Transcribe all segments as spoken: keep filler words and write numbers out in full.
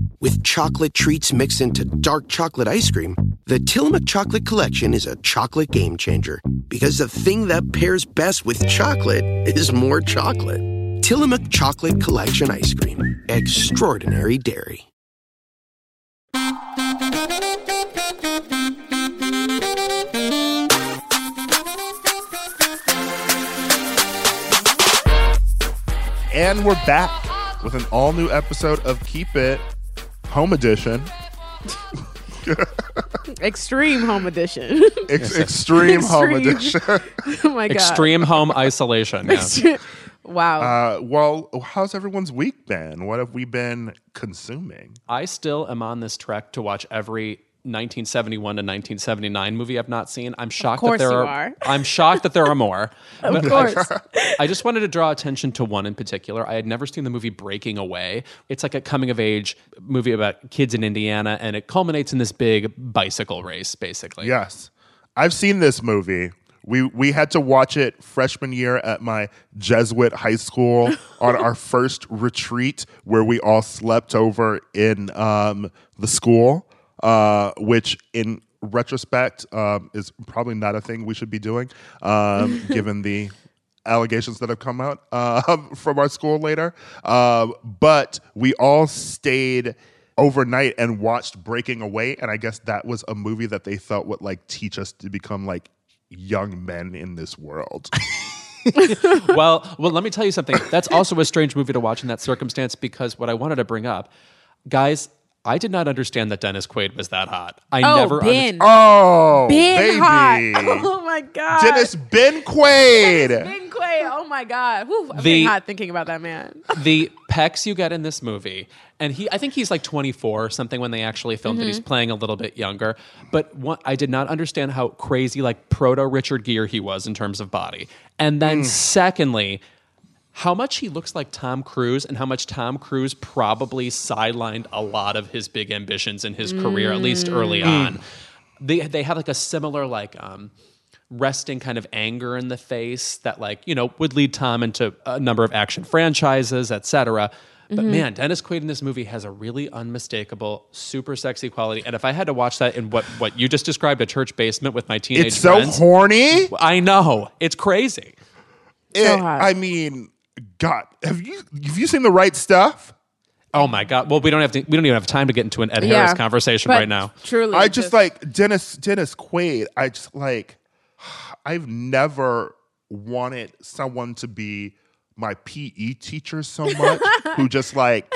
With chocolate treats mixed into dark chocolate ice cream, the Tillamook Chocolate Collection is a chocolate game changer. Because the thing that pairs best with chocolate is more chocolate. Tillamook Chocolate Collection Ice Cream. Extraordinary dairy. And we're back with an all-new episode of Keep It Home Edition. Extreme Home Edition. Ex- extreme, extreme Home Edition. Oh my God. Extreme Home Isolation. Yeah. Wow. Uh, well, how's everyone's week been? What have we been consuming? I still am on this trek to watch every nineteen seventy-one to nineteen seventy-nine movie I've not seen. I'm shocked that there you are, are. I'm shocked that there are more. Of But course. I, I just wanted to draw attention to one in particular. I had never seen the movie Breaking Away. It's like a coming of age movie about kids in Indiana, and it culminates in this big bicycle race, basically. Yes. I've seen this movie. We we had to watch it freshman year at my Jesuit high school on our first retreat where we all slept over in um, the school. Uh, which in retrospect um, is probably not a thing we should be doing, um, given the allegations that have come out uh, from our school later. Uh, but we all stayed overnight and watched Breaking Away, and I guess that was a movie that they felt would like teach us to become like young men in this world. well, well, let me tell you something. That's also a strange movie to watch in that circumstance, because what I wanted to bring up, guys, I did not understand that Dennis Quaid was that hot. I oh, never Ben. Under- oh, Ben baby. hot. Oh my God. Dennis Ben Quaid. Dennis Ben Quaid. Oh my God. Whew, I'm The- getting hot thinking about that man. the pecs you get in this movie, and he, I think he's like twenty-four or something when they actually filmed Mm-hmm. it. He's playing a little bit younger. But what, I did not understand how crazy, like proto Richard Gere he was in terms of body. And then secondly, how much he looks like Tom Cruise, and how much Tom Cruise probably sidelined a lot of his big ambitions in his career, at least early on. They they have like a similar like um, resting kind of anger in the face that like, you know, would lead Tom into a number of action franchises, et cetera. But man, Dennis Quaid in this movie has a really unmistakable, super sexy quality. And if I had to watch that in what, what you just described, a church basement with my teenage It's so friends, horny. I know, it's crazy. It, hot. I mean, God, have you have you seen The Right Stuff? Oh my God! Well, we don't have to. We don't even have time to get into an Ed Yeah, Harris conversation but right now. Truly. I just like Dennis Dennis Quaid. I just like I've never wanted someone to be my P E teacher so much who just like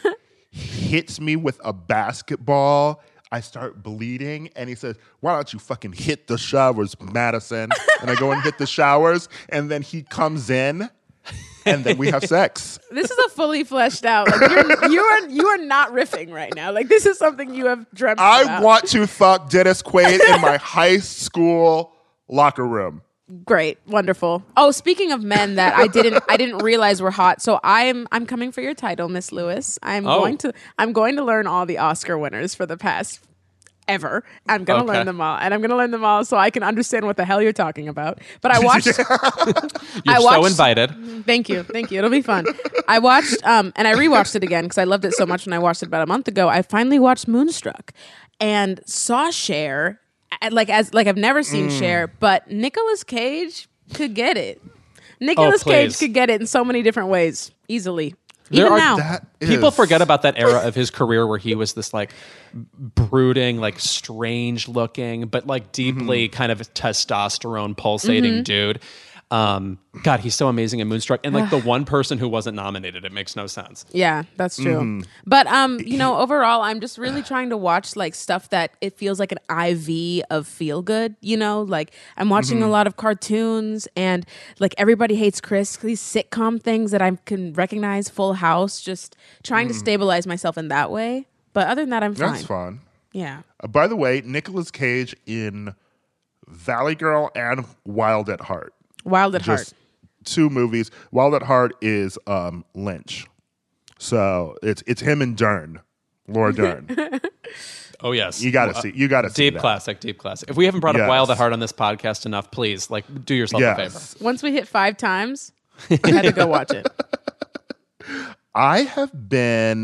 hits me with a basketball. I start bleeding, and he says, "Why don't you fucking hit the showers, Madison?" And I go and hit the showers, and then he comes in, and then we have sex. This is a fully fleshed out. Like you're, you are you are not riffing right now. Like this is something you have dreamt I about. want to fuck Dennis Quaid in my high school locker room. Great, wonderful. Oh, speaking of men that I didn't I didn't realize were hot. So I'm I'm coming for your title, Miss Lewis. I'm Oh. going to I'm going to learn all the Oscar winners for the past ever. I'm gonna Okay. learn them all, and I'm gonna learn them all so I can understand what the hell you're talking about. But I watched. You're I so watched- invited. Thank you, thank you. It'll be fun. I watched um and I rewatched it again because I loved it so much when I watched it about a month ago. I finally watched Moonstruck and saw Cher. I- Like as like I've never seen Mm. Cher, but Nicolas Cage could get it. Nicolas Oh, Cage please. could get it in so many different ways, easily. There Even are now. That People is- forget about that era of his career where he was this like brooding, like strange looking, but like deeply kind of testosterone pulsating Mm-hmm. dude. Um, God, he's so amazing in Moonstruck. And like the one person who wasn't nominated, it makes no sense. Yeah, that's true. Mm-hmm. But um, you know, overall, I'm just really trying to watch like stuff that it feels like an I V of feel good. You know, like I'm watching Mm-hmm. a lot of cartoons and like Everybody Hates Chris, these sitcom things that I can recognize. Full House, just trying to stabilize myself in that way. But other than that, I'm fine. Mm. That's fun. Yeah. Uh, by the way, Nicolas Cage in Valley Girl and Wild at Heart. Wild at Just Heart. two movies. Wild at Heart is um, Lynch. So it's it's him and Dern. Laura Dern. Oh yes, You gotta see you gotta see deep that. classic, deep classic. If we haven't brought Yes. up Wild at Heart on this podcast enough, please like do yourself a favor. Yes. Once we hit five times, I had to go watch it. I have been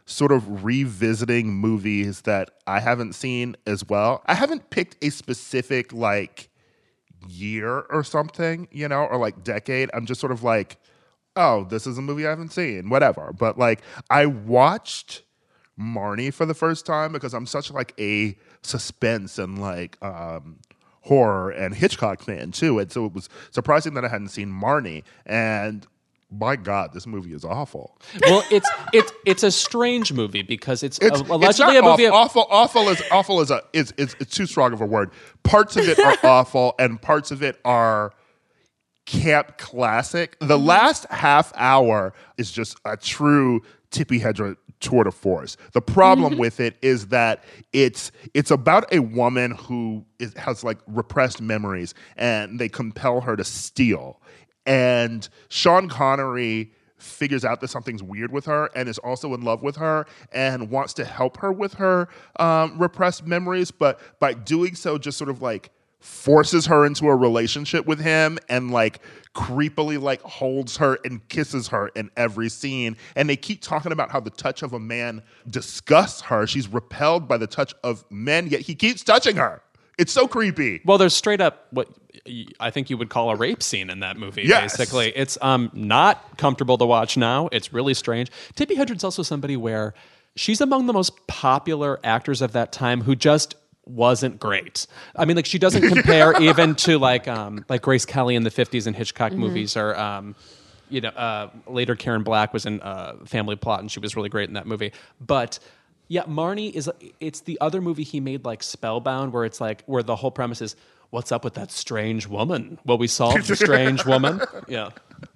sort of revisiting movies that I haven't seen as well. I haven't picked a specific like year or something, you know, or like decade. I'm just sort of like, oh, this is a movie I haven't seen, whatever. But like I watched Marnie for the first time because I'm such like a suspense and like um, horror and Hitchcock fan too. And so it was surprising that I hadn't seen Marnie. And my God, this movie is awful. Well, it's it's it's a strange movie because it's, It's, a, it's allegedly not a movie. awful, Of, awful. Awful is awful is a is is it's too strong of a word. Parts of it are awful, and parts of it are camp classic. The last half hour is just a true Tippi Hedren tour de force. The problem with it is that it's it's about a woman who is, has like repressed memories, and they compel her to steal. And Sean Connery figures out that something's weird with her and is also in love with her and wants to help her with her um, repressed memories, but by doing so just sort of like forces her into a relationship with him and like creepily like holds her and kisses her in every scene. And they keep talking about how the touch of a man disgusts her. She's repelled by the touch of men, yet he keeps touching her. It's so creepy. well, there's straight up what I think you would call a rape scene in that movie. Yes. Basically, it's um not comfortable to watch now. It's really strange. Tippi Hedren's also somebody where she's among the most popular actors of that time who just wasn't great. I mean, like she doesn't compare even to like um like Grace Kelly in the fifties in Hitchcock movies, or um you know uh, later Karen Black was in uh, Family Plot and she was really great in that movie. But yeah, Marnie is it's the other movie he made like Spellbound, where it's like where the whole premise is, what's up with that strange woman? Well, we solved the strange woman. Yeah.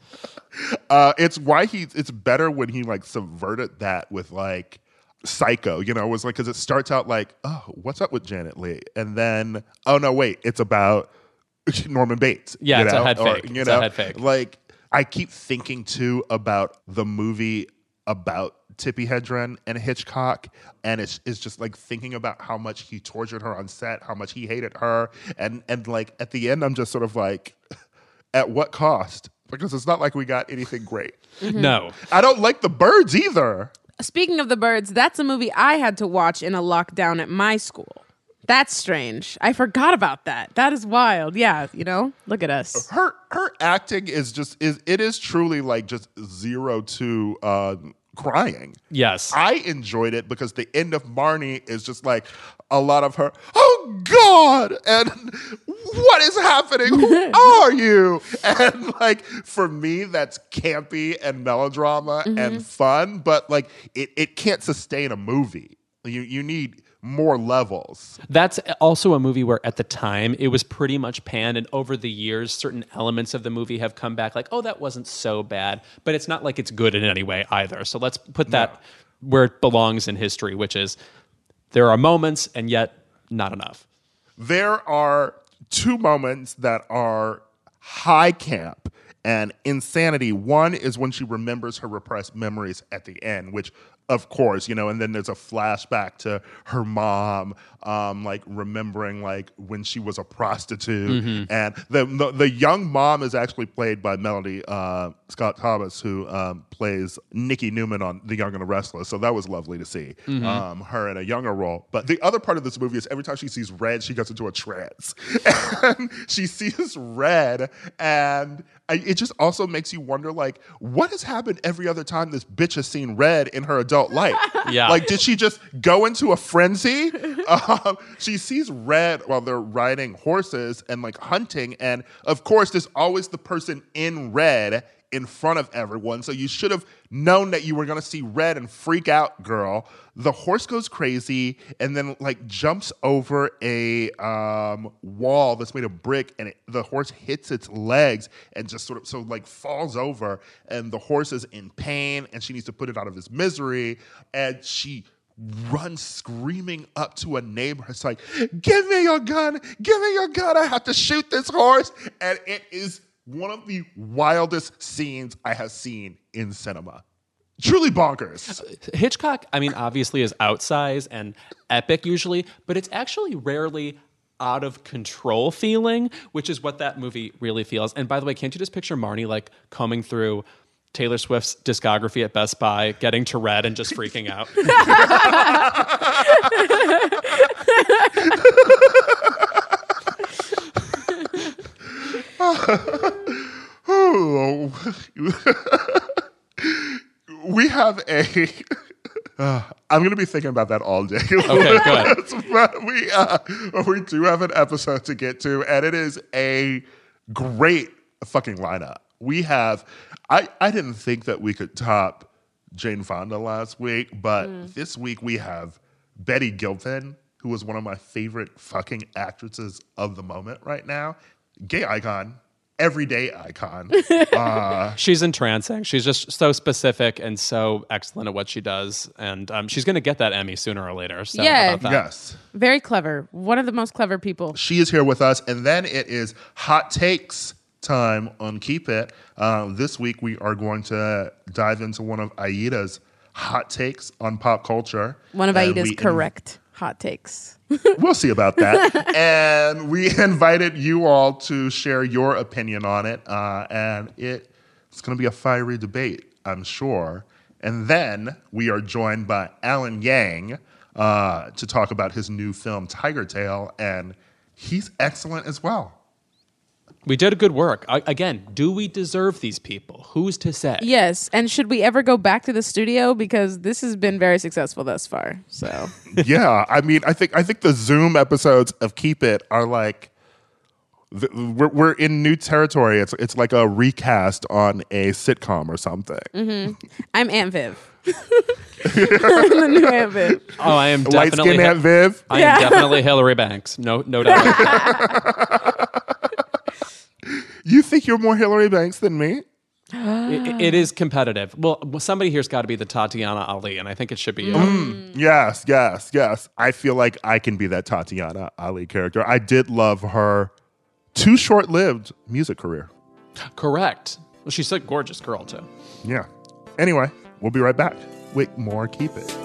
Uh, it's why he. It's better when he like subverted that with like Psycho. You know, it was like because it starts out like, oh, what's up with Janet Leigh, and then oh no, wait, it's about Norman Bates. Yeah, you it's know? a head Or, fake. You It's know, a head fake. Like I keep thinking too about the movie about Tippi Hedren and Hitchcock, and it's it's just like thinking about how much he tortured her on set, how much he hated her, and and like at the end, I'm just sort of like, at what cost? Because it's not like we got anything great. No. I don't like the birds either. Speaking of the birds, that's a movie I had to watch in a lockdown at my school. That's strange. I forgot about that. That is wild. Yeah, you know, look at us. Her her acting is just is it is truly like just zero to uh, crying. Yes. I enjoyed it because the end of Marnie is just like a lot of her, oh God, and what is happening? Who are you? And like for me, that's campy and melodrama Mm-hmm. and fun, but like it, it can't sustain a movie. You you need more levels. That's also a movie where at the time it was pretty much panned, and over the years certain elements of the movie have come back like, oh, that wasn't so bad, but it's not like it's good in any way either. So let's put that no. where it belongs in history, which is there are moments and yet not enough. There are two moments that are high camp and insanity. One is when she remembers her repressed memories at the end, which of course, you know, and then there's a flashback to her mom, um, like remembering like when she was a prostitute, mm-hmm. and the, the the young mom is actually played by Melody uh, Scott Thomas, who um, plays Nikki Newman on The Young and the Restless. So that was lovely to see mm-hmm. um, her in a younger role. But the other part of this movie is every time she sees red, she gets into a trance, and she sees red, and I, it just also makes you wonder, like, what has happened every other time this bitch has seen red in her adult life? Yeah. Like, did she just go into a frenzy? Um, she sees red while they're riding horses and, like, hunting. And, of course, there's always the person in red in front of everyone. So you should have known that you were going to see red and freak out, girl. The horse goes crazy and then like jumps over a um, wall that's made of brick, and it, the horse hits its legs and just sort of so like falls over, and the horse is in pain and she needs to put it out of his misery, and she runs screaming up to a neighbor. It's like, give me your gun, give me your gun, I have to shoot this horse. And it is one of the wildest scenes I have seen in cinema. Truly bonkers. Hitchcock, I mean, obviously is outsized and epic usually, but it's actually rarely out of control feeling, which is what that movie really feels. And by the way, can't you just picture Marnie like combing through Taylor Swift's discography at Best Buy, getting to Red and just freaking out. We have a... Uh, I'm going to be thinking about that all day. Okay, good. But we, uh, we do have an episode to get to, and it is a great fucking lineup. We have... I, I didn't think that we could top Jane Fonda last week, but mm. this week we have Betty Gilpin, who was one of my favorite fucking actresses of the moment right now. Gay icon. Everyday icon. Uh, she's entrancing. She's just so specific and so excellent at what she does. And um, she's going to get that Emmy sooner or later. So yeah. about that. Yes. Very clever. One of the most clever people. She is here with us. And then it is Hot Takes time on Keep It. Uh, this week we are going to dive into one of Aida's hot takes on pop culture. One of and Aida's we correct in- hot takes. We'll see about that. And we invited you all to share your opinion on it. Uh, and it, it's going to be a fiery debate, I'm sure. And then we are joined by Alan Yang uh, to talk about his new film, Tiger Tail. And he's excellent as well. We did good work. I, again, do we deserve these people? Who's to say? Yes. And should we ever go back to the studio? Because this has been very successful thus far. So yeah, I mean, I think I think the Zoom episodes of Keep It are like the, we're we're in new territory. It's it's like a recast on a sitcom or something. Mm-hmm. I'm Aunt Viv. I'm the new Aunt Viv. Oh, I am light definitely skinned Aunt Viv. I yeah. am definitely Hillary Banks. No, no doubt about that. You think you're more Hillary Banks than me? it, it is competitive. Well, somebody here's got to be the Tatiana Ali, and I think it should be you. Mm. Yes, yes, yes. I feel like I can be that Tatiana Ali character. I did love her too short-lived music career. Correct. Well, she's a gorgeous girl, too. Yeah. Anyway, we'll be right back with more Keep It.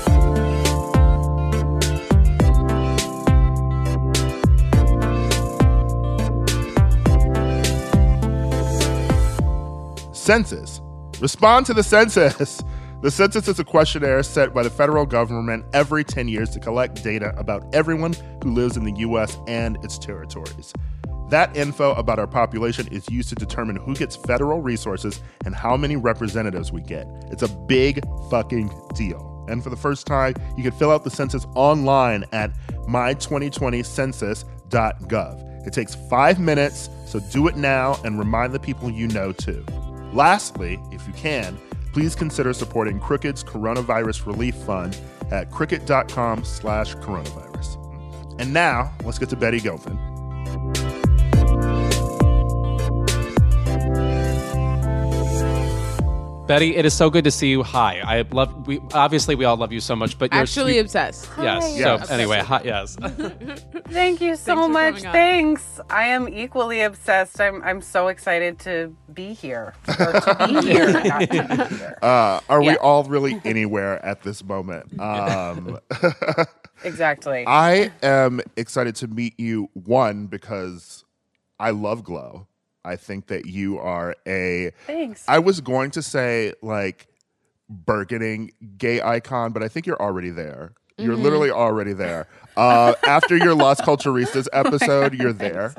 Census. Respond to the census. The census is a questionnaire set by the federal government every ten years to collect data about everyone who lives in the U S and its territories. That info about our population is used to determine who gets federal resources and how many representatives we get. It's a big fucking deal. And for the first time, you can fill out the census online at my twenty twenty census dot gov. It takes five minutes, so do it now and remind the people you know too. Lastly, if you can, please consider supporting Crooked's Coronavirus Relief Fund at crooked.com slash coronavirus. And now, let's get to Betty Gilpin. Betty, it is so good to see you. Hi. I love, we obviously we all love you so much, but you're actually you, obsessed. Yes. Hi. So Yes. anyway, hi, yes. Thank you so Thanks for much. coming on. Thanks. I am equally obsessed. I'm I'm so excited to be here. Or to be here, not to be here. Uh, are we Yeah. all really anywhere at this moment? Um, Exactly. I am excited to meet you, one, because I love Glow. I think that you are a... Thanks. I was going to say, like, burgeoning gay icon, but I think you're already there. You're Mm-hmm. literally already there. Uh, after your Las Culturistas Oh episode, you're there.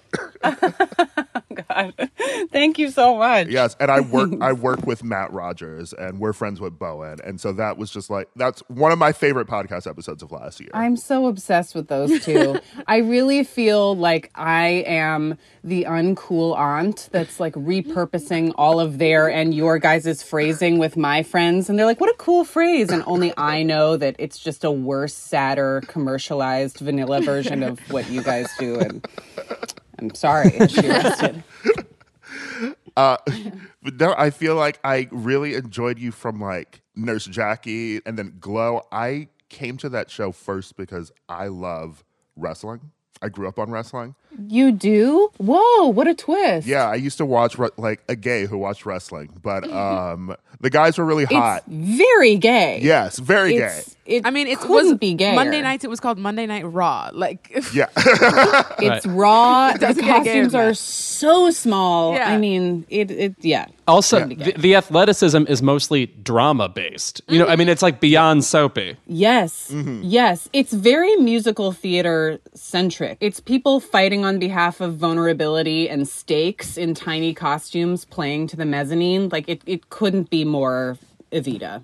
God. Thank you so much. Yes, and I work I work with Matt Rogers, and we're friends with Bowen, and so that was just like that's one of my favorite podcast episodes of last year. I'm so obsessed with those two. I really feel like I am the uncool aunt that's like repurposing all of their and your guys' phrasing with my friends. And they're like, what a cool phrase. And only I know that it's just a worse, sadder, commercialized vanilla version of what you guys do. And I'm sorry. She rested. Uh, but no, I feel like I really enjoyed you from like Nurse Jackie and then Glow. I came to that show first because I love wrestling. I grew up on wrestling. You do? Whoa, what a twist. Yeah, I used to watch re- like a gay who watched wrestling, but um, the guys were really hot. It's very gay. Yes, very It's gay. it I mean, it couldn't was be gayer. Monday nights. It was called Monday Night Raw. Like, Yeah. It's raw. The doesn't get gayer costumes than are that. so small. Yeah. I mean, it. It yeah. Also, the, the athleticism is mostly drama based. You know, I mean, it's like beyond soapy. Yes. Yes. It's very musical theater centric. It's people fighting on behalf of vulnerability and stakes in tiny costumes playing to the mezzanine. Like it, it couldn't be more Evita.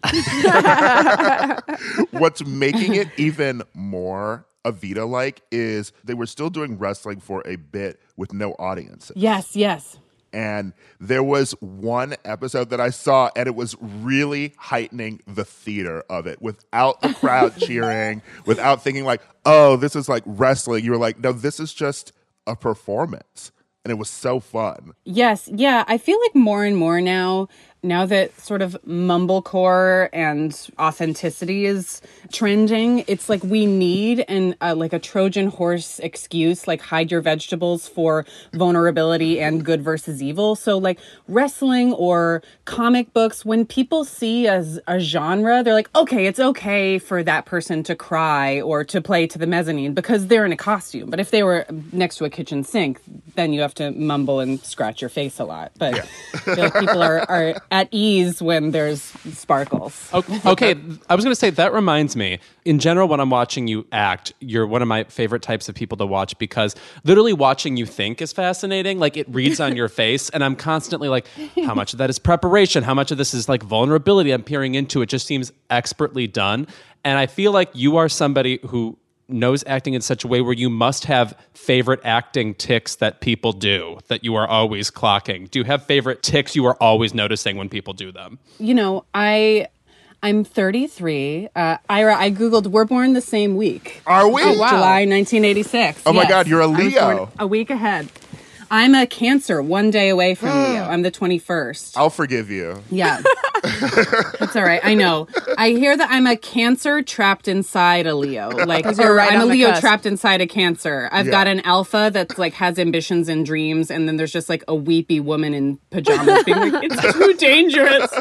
What's making it even more Evita like is they were still doing wrestling for a bit with no audience. Yes, yes. And there was one episode that I saw, and it was really heightening the theater of it without the crowd cheering, without thinking like, oh, this is like wrestling. You were like, no, this is just a performance. And it was so fun. Yes, yeah. I feel like more and more now, now that sort of mumblecore and authenticity is trending, it's like we need an uh, like a Trojan horse excuse, like hide your vegetables for vulnerability and good versus evil. So like wrestling or comic books, when people see as a genre, they're like, okay, it's okay for that person to cry or to play to the mezzanine because they're in a costume. But if they were next to a kitchen sink, then you have to mumble and scratch your face a lot. But Yeah. I feel like people are, are at ease when there's sparkles. Okay, okay, I was going to say, that reminds me. In general, when I'm watching you act, you're one of my favorite types of people to watch because literally watching you think is fascinating. Like, it reads on your face, and I'm constantly like, how much of that is preparation? How much of this is like vulnerability I'm peering into? It just seems expertly done. And I feel like you are somebody who knows acting in such a way where you must have favorite acting tics that people do that you are always clocking. Do you have favorite tics you are always noticing when people do them? You know, I... I'm thirty-three. Uh, Ira, I Googled, we're born the same week. Are we? Oh, wow. July nineteen eighty-six. Oh my Yes. God, you're a I was Leo. born a week ahead. I'm a Cancer, one day away from Leo. I'm the twenty-first. I'll forgive you. Yeah. That's all right. I know. I hear that I'm a Cancer trapped inside a Leo. Like, you're or right I'm a on the Leo cusp. trapped inside a Cancer. I've Yeah. got an Alpha that's like has ambitions and dreams, and then there's just like a weepy woman in pajamas being like, it's too dangerous.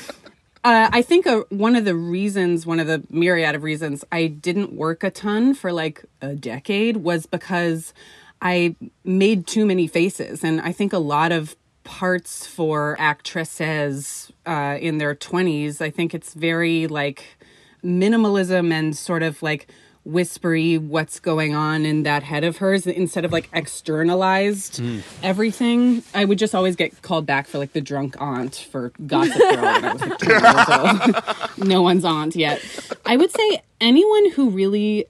Uh, I think uh one of the reasons, one of the myriad of reasons I didn't work a ton for like a decade was because I made too many faces. And I think a lot of parts for actresses uh, in their twenties, I think it's very like minimalism and sort of like whispery what's going on in that head of hers instead of like externalized everything. I would just always get called back for like the drunk aunt for Gossip Girl when I was like twenty years old. No one's aunt yet. I would say anyone who really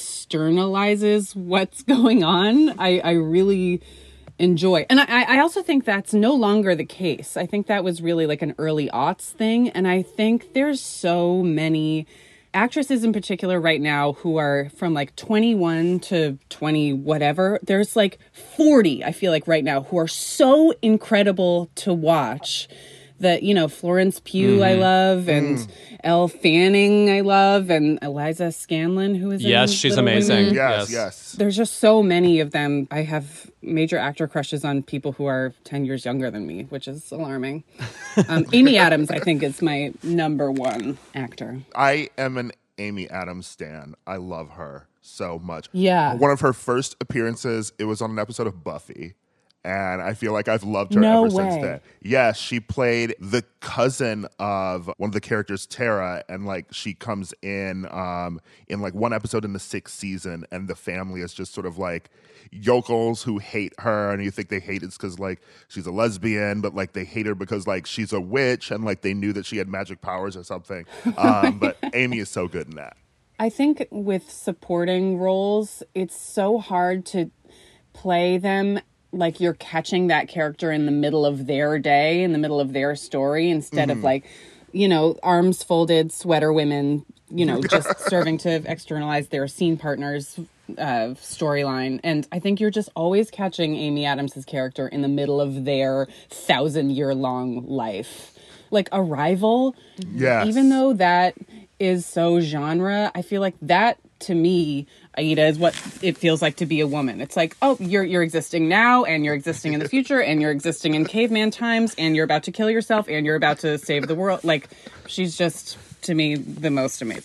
externalizes what's going on, I, I really enjoy. And I, I also think that's no longer the case. I think that was really like an early aughts thing. And I think there's so many actresses in particular right now who are from like twenty-one to twenty whatever. There's like forty, I feel like right now, who are so incredible to watch. That, you know, Florence Pugh Mm-hmm. I love, and Mm. Elle Fanning I love, and Eliza Scanlon, who is Yes, in she's Little amazing. Women. Yes, Yes. yes. There's just so many of them. I have major actor crushes on people who are ten years younger than me, which is alarming. Um, Amy Adams, I think, is my number one actor. I am an Amy Adams stan. I love her so much. Yeah. One of her first appearances, it was on an episode of Buffy. And I feel like I've loved her No ever since way. then. Yes, she played the cousin of one of the characters, Tara, and like she comes in um, in like one episode in the sixth season, and the family is just sort of like yokels who hate her, and you think they hate it's because like she's a lesbian, but like they hate her because like she's a witch, and like they knew that she had magic powers or something. Um, but Amy is so good in that. I think with supporting roles, it's so hard to play them like you're catching that character in the middle of their day, in the middle of their story, instead of like, you know, arms folded, sweater women, you know, just serving to externalize their scene partner's uh, storyline. And I think you're just always catching Amy Adams's character in the middle of their thousand year long life. Like Arrival, Yes. even though that is so genre, I feel like that to me, Aida, is what it feels like to be a woman. It's like, oh, you're you're existing now, and you're existing in the future, and you're existing in caveman times, and you're about to kill yourself, and you're about to save the world. Like, she's just, to me, the most amazing.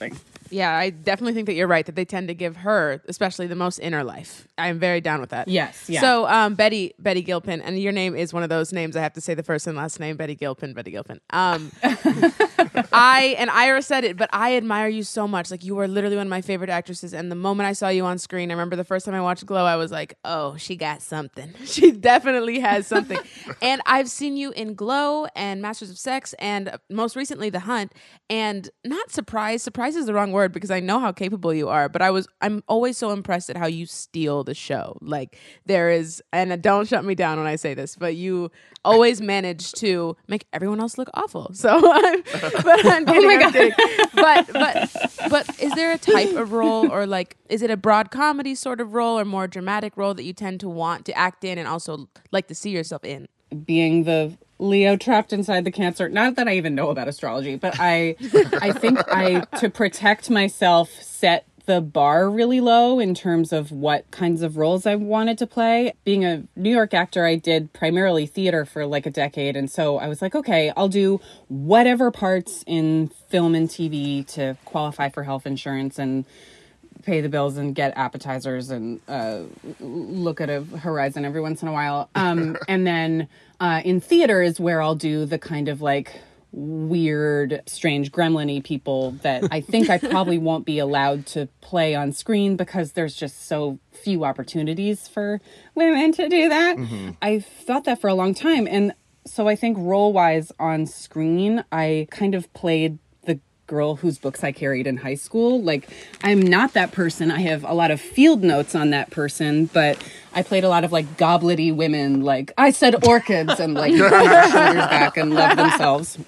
Yeah, I definitely think that you're right, that they tend to give her, especially the most inner life. I am very down with that. Yes, yeah. So, um, Betty, Betty Gilpin, and your name is one of those names I have to say the first and last name, Betty Gilpin, Betty Gilpin. Um, I, and Ira said it, but I admire you so much. Like, you are literally one of my favorite actresses, and the moment I saw you on screen, I remember the first time I watched Glow, I was like, oh, she got something. She definitely has something. And I've seen you in Glow and Masters of Sex, and most recently, The Hunt, and not surprised, surprise is the wrong word, because I know how capable you are, but I was I'm always so impressed at how you steal the show. Like, there is, and don't shut me down when I say this, but you always manage to make everyone else look awful. So I'm, but I'm kidding, oh my I'm kidding. But but but is there a type of role, or like, is it a broad comedy sort of role or more dramatic role that you tend to want to act in and also like to see yourself in? Being the Leo trapped inside the Cancer. Not that I even know about astrology, but I I think I, to protect myself, set the bar really low in terms of what kinds of roles I wanted to play. Being a New York actor, I did primarily theater for like a decade. And so I was like, okay, I'll do whatever parts in film and T V to qualify for health insurance and pay the bills and get appetizers and uh, look at a horizon every once in a while. Um, and then uh, in theater is where I'll do the kind of like weird, strange, gremlin-y people that I think I probably won't be allowed to play on screen because there's just so few opportunities for women to do that. Mm-hmm. I thought that for a long time. And so I think role-wise on screen, I kind of played girl whose books I carried in high school. Like, I'm not that person. I have a lot of field notes on that person, but I played a lot of like goblety women. Like, I said orchids and like pulled their shoulders back and loved themselves.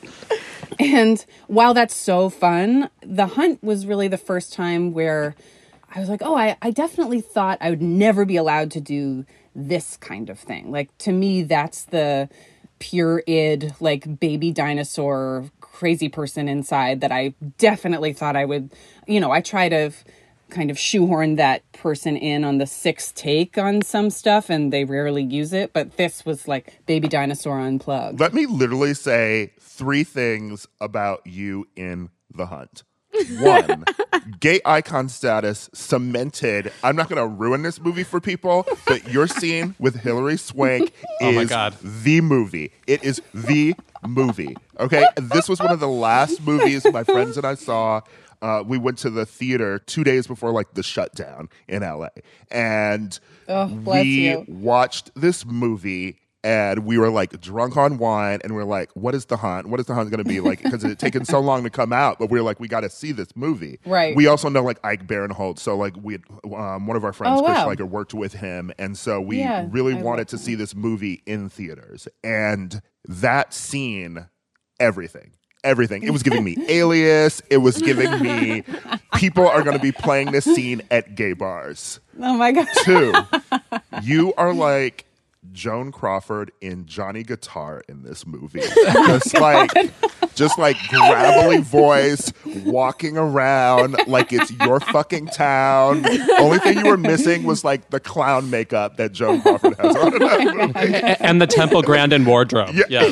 And while that's so fun, The Hunt was really the first time where I was like, oh, I, I definitely thought I would never be allowed to do this kind of thing. Like, to me, that's the pure id, like baby dinosaur crazy person inside that I definitely thought I would, you know, I try to kind of shoehorn that person in on the sixth take on some stuff and they rarely use it. But this was like baby dinosaur unplugged. Let me literally say three things about you in The Hunt. One, gay icon status cemented. I'm not going to ruin this movie for people, but your scene with Hilary Swank oh my is God. the movie. It is the movie. Okay, this was one of the last movies my friends and I saw. Uh, we went to the theater two days before like the shutdown in L A, and oh, bless we you. watched this movie. And we were like drunk on wine, and we are like, "What is The Hunt? What is The Hunt going to be like?" Because it had taken so long to come out, but we were like, "We got to see this movie." Right. We also know like Ike Barinholtz, so like we, um, one of our friends, oh, Chris wow. Schleicher, worked with him, and so we Yeah, really I wanted to him. see this movie in theaters. And that scene, everything. Everything. It was giving me Alias. It was giving me people are going to be playing this scene at gay bars. Oh my God. Two, you are like Joan Crawford in Johnny Guitar in this movie. Just oh like just like gravelly voice, walking around like it's your fucking town. Only thing you were missing was like the clown makeup that Joan Crawford has on in that movie. And the Temple Grandin wardrobe. Yeah. Yes.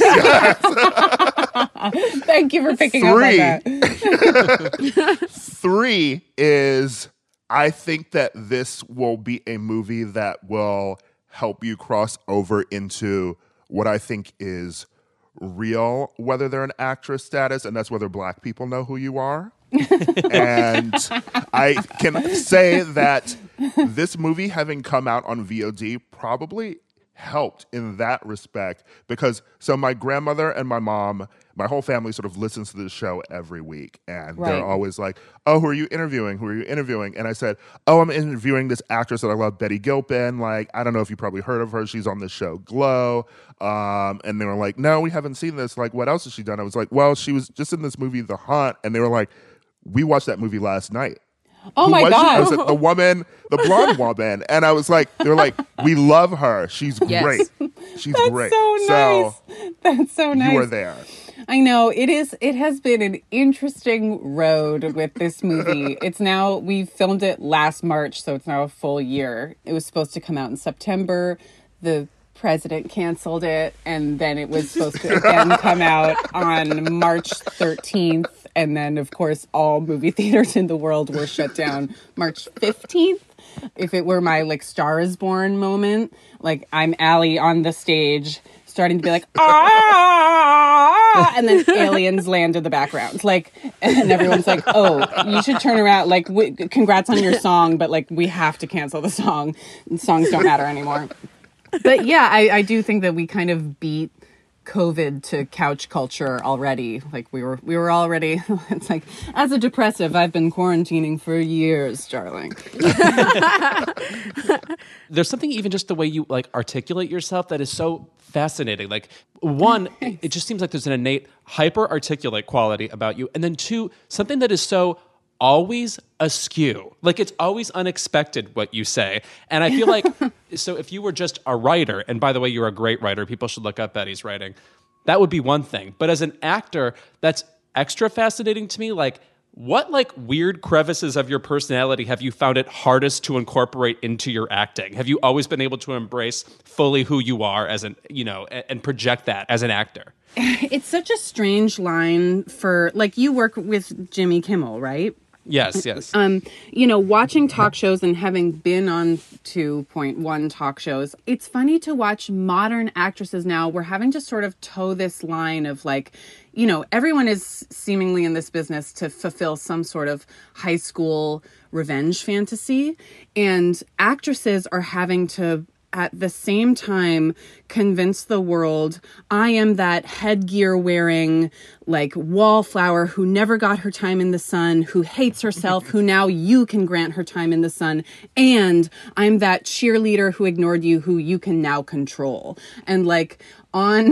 Yes. Thank you for picking Three. up on that. Three is I think that this will be a movie that will help you cross over into what I think is real, whether they're an actress status, and that's whether black people know who you are. And I can say that this movie having come out on V O D probably helped in that respect because so my grandmother and my mom, my whole family sort of listens to this show every week, and Right. they're always like, oh, who are you interviewing? Who are you interviewing? And I said, oh, I'm interviewing this actress that I love, Betty Gilpin. Like, I don't know if you probably heard of her. She's on the show Glow. Um, and they were like, no, we haven't seen this. Like, what else has she done? I was like, well, she was just in this movie, The Hunt. And they were like, we watched that movie last night. Oh Who my was she? I was God. like, the woman, the blonde woman. And I was like, they were like, we love her. She's Yes. great. She's That's great. so nice. That's so nice. You were there. I know it is. It has been an interesting road with this movie. It's now, we filmed it last March, so it's now a full year. It was supposed to come out in September. The president canceled it, and then it was supposed to again come out on March thirteenth. And then, of course, all movie theaters in the world were shut down March fifteenth. If it were my, like, Star is Born moment, like, I'm Allie on the stage starting to be like, ah, and then aliens land in the background. Like, and everyone's like, oh, you should turn around. Like, w- congrats on your song, but, like, we have to cancel the song. Songs don't matter anymore. But, yeah, I, I do think that we kind of beat COVID to couch culture already. Like we were we were already it's like, as a depressive, I've been quarantining for years, darling. There's something even just the way you like articulate yourself that is so fascinating. Like one, it just seems like there's an innate hyper articulate quality about you. And then two, something that is so always askew. Like it's always unexpected what you say. And I feel like, so if you were just a writer, and by the way, you're a great writer, people should look up Betty's writing, that would be one thing. But as an actor, that's extra fascinating to me. Like what like weird crevices of your personality have you found it hardest to incorporate into your acting? Have you always been able to embrace fully who you are as an, you know, and, and project that as an actor? It's such a strange line for, like, you work with Jimmy Kimmel, right? Yes, yes. Um, you know, watching talk shows and having been on two point one talk shows, it's funny to watch modern actresses now. We're having to sort of toe this line of like, you know, everyone is seemingly in this business to fulfill some sort of high school revenge fantasy. And actresses are having to, at the same time, convince the world, I am that headgear wearing, like, wallflower who never got her time in the sun, who hates herself, who now you can grant her time in the sun, and I'm that cheerleader who ignored you, who you can now control. And, like, on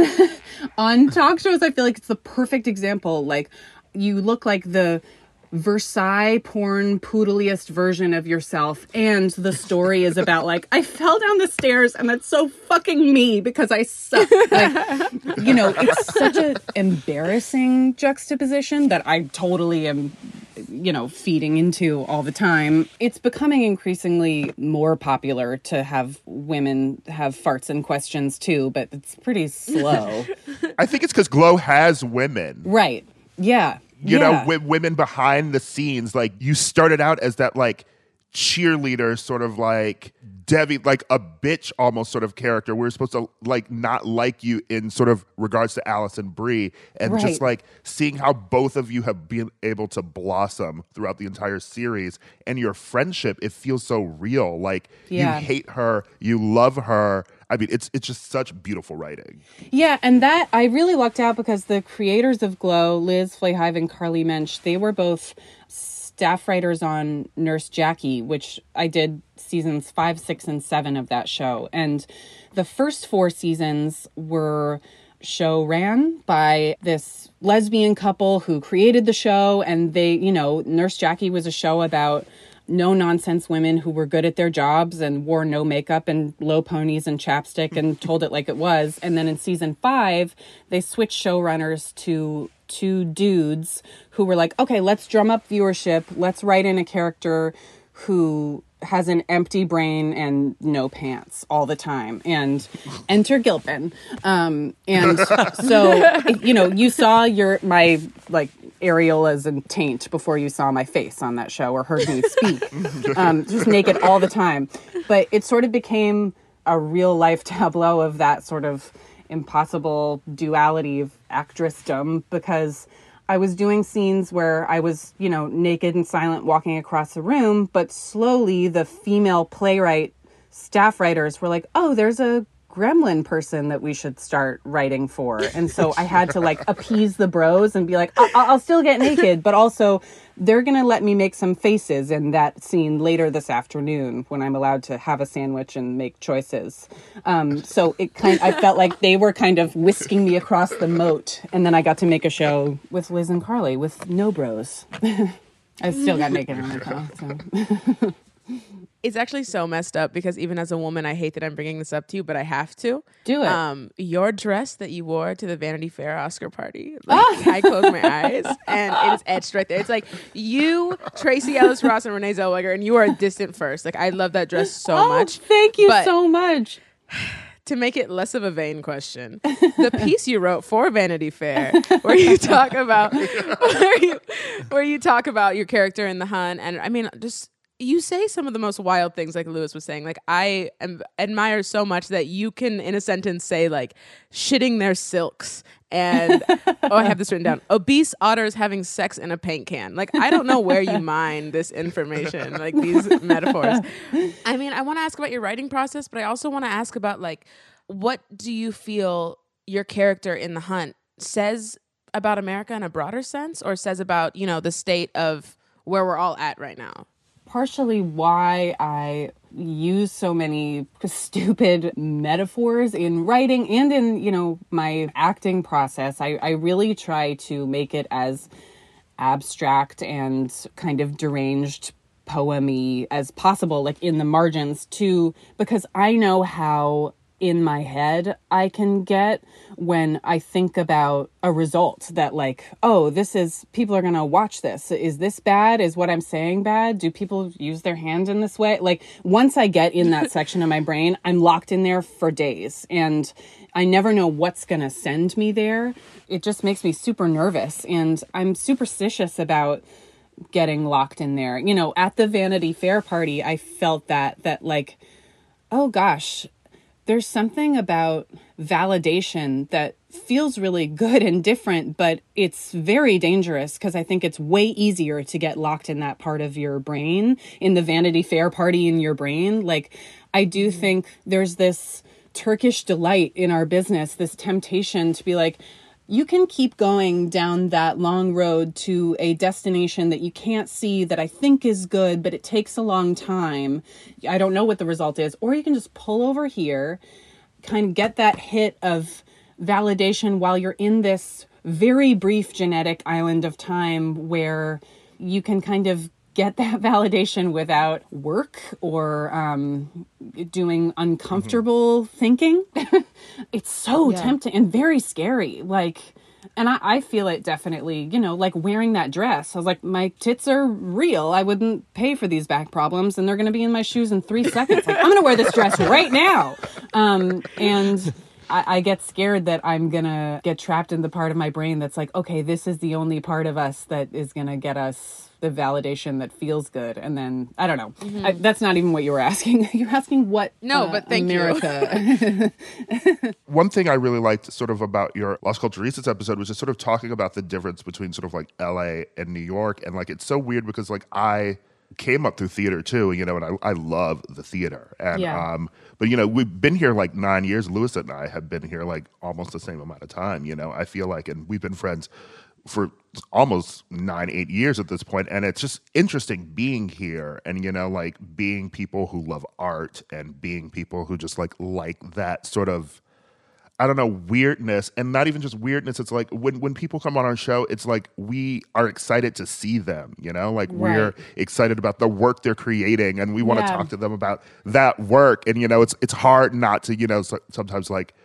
on talk shows, I feel like it's the perfect example. Like, you look like the Versailles porn poodliest version of yourself, and the story is about like, I fell down the stairs and that's so fucking me because I suck. Like, you know, it's such an embarrassing juxtaposition that I totally am, you know, feeding into all the time. It's becoming increasingly more popular to have women have farts and questions too, but it's pretty slow. I think it's because Glow has women. Right. Yeah. You yeah. know, w- women behind the scenes. Like, you started out as that, like, cheerleader, sort of like Debbie, like a bitch almost sort of character. We were supposed to, like, not like you in sort of regards to Allison Brie. And right. just, like, seeing how both of you have been able to blossom throughout the entire series. And your friendship, it feels so real. Like, yeah. you hate her, you love her. I mean, it's it's just such beautiful writing. Yeah, and that, I really lucked out because the creators of Glow, Liz Flahive and Carly Mensch, they were both staff writers on Nurse Jackie, which I did seasons five, six, and seven of that show. And the first four seasons were show ran by this lesbian couple who created the show. And they, you know, Nurse Jackie was a show about no-nonsense women who were good at their jobs and wore no makeup and low ponies and chapstick and told it like it was. And then in season five, they switched showrunners to two dudes who were like, okay, let's drum up viewership. Let's write in a character who has an empty brain and no pants all the time. And enter Gilpin. Um, and so, you know, you saw your my, like, areolas and taint before you saw my face on that show or heard me speak. Um, just naked all the time. But it sort of became a real life tableau of that sort of impossible duality of actressdom, because I was doing scenes where I was, you know, naked and silent walking across the room, but slowly the female playwright staff writers were like, oh, there's a gremlin person that we should start writing for. And so I had to like appease the bros and be like, I- I'll still get naked, but also they're going to let me make some faces in that scene later this afternoon when I'm allowed to have a sandwich and make choices. Um, so it kind I felt like they were kind of whisking me across the moat. And then I got to make a show with Liz and Carly with no bros. I still got naked in my car. So. It's actually so messed up because even as a woman, I hate that I'm bringing this up to you, but I have to. Do it. Um, your dress that you wore to the Vanity Fair Oscar party, like, I closed my eyes and it is etched right there. It's like you, Tracy Ellis Ross, and Renee Zellweger, and you are a distant first. Like, I love that dress so oh, much. Thank you but so much. to make it less of a vain question, the piece you wrote for Vanity Fair, where you talk about where you, where you talk about your character in The Hunt, and I mean, just you say some of the most wild things, like Lewis was saying. Like, I am, admire so much that you can, in a sentence, say like shitting their silks. And oh, I have this written down. Obese otters having sex in a paint can. Like, I don't know where you mine this information, like these metaphors. I mean, I want to ask about your writing process, but I also want to ask about like, what do you feel your character in The Hunt says about America in a broader sense, or says about, you know, the state of where we're all at right now? Partially why I use so many stupid metaphors in writing and in, you know, my acting process. I, I really try to make it as abstract and kind of deranged poem-y as possible, like in the margins too, because I know how in my head I can get when I think about a result that like, oh, this is, people are going to watch this. Is this bad? Is what I'm saying bad? Do people use their hand in this way? Like, once I get in that section of my brain, I'm locked in there for days and I never know what's going to send me there. It just makes me super nervous and I'm superstitious about getting locked in there. You know, at the Vanity Fair party, I felt that, that like, oh gosh, there's something about validation that feels really good and different, but it's very dangerous because I think it's way easier to get locked in that part of your brain, in the Vanity Fair party in your brain. Like, I do think there's this Turkish delight in our business, this temptation to be like, you can keep going down that long road to a destination that you can't see that I think is good, but it takes a long time. I don't know what the result is. Or you can just pull over here, kind of get that hit of validation while you're in this very brief genetic island of time where you can kind of get that validation without work or um, doing uncomfortable mm-hmm. thinking. It's so yeah. tempting and very scary. Like, and I, I feel it definitely, you know, like wearing that dress. I was like, my tits are real. I wouldn't pay for these back problems and they're going to be in my shoes in three seconds. Like, I'm going to wear this dress right now. Um, and I, I get scared that I'm going to get trapped in the part of my brain that's like, okay, this is the only part of us that is going to get us the validation that feels good. And then, I don't know. Mm-hmm. I, that's not even what you were asking. You're asking what No, uh, but thank America. you. One thing I really liked sort of about your Las Culturistas episode was just sort of talking about the difference between sort of like L A and New York. And like, it's so weird because like I came up through theater too, you know, and I, I love the theater. And, yeah. um, but you know, we've been here like nine years. Lewis and I have been here like almost the same amount of time, you know, I feel like, and we've been friends for almost nine, eight years at this point. And it's just interesting being here and, you know, like being people who love art and being people who just like, like that sort of, I don't know, weirdness, and not even just weirdness. It's like when, when people come on our show, it's like we are excited to see them, you know, like right. we're excited about the work they're creating and we want to yeah. talk to them about that work. And, you know, it's, it's hard not to, you know, so, sometimes like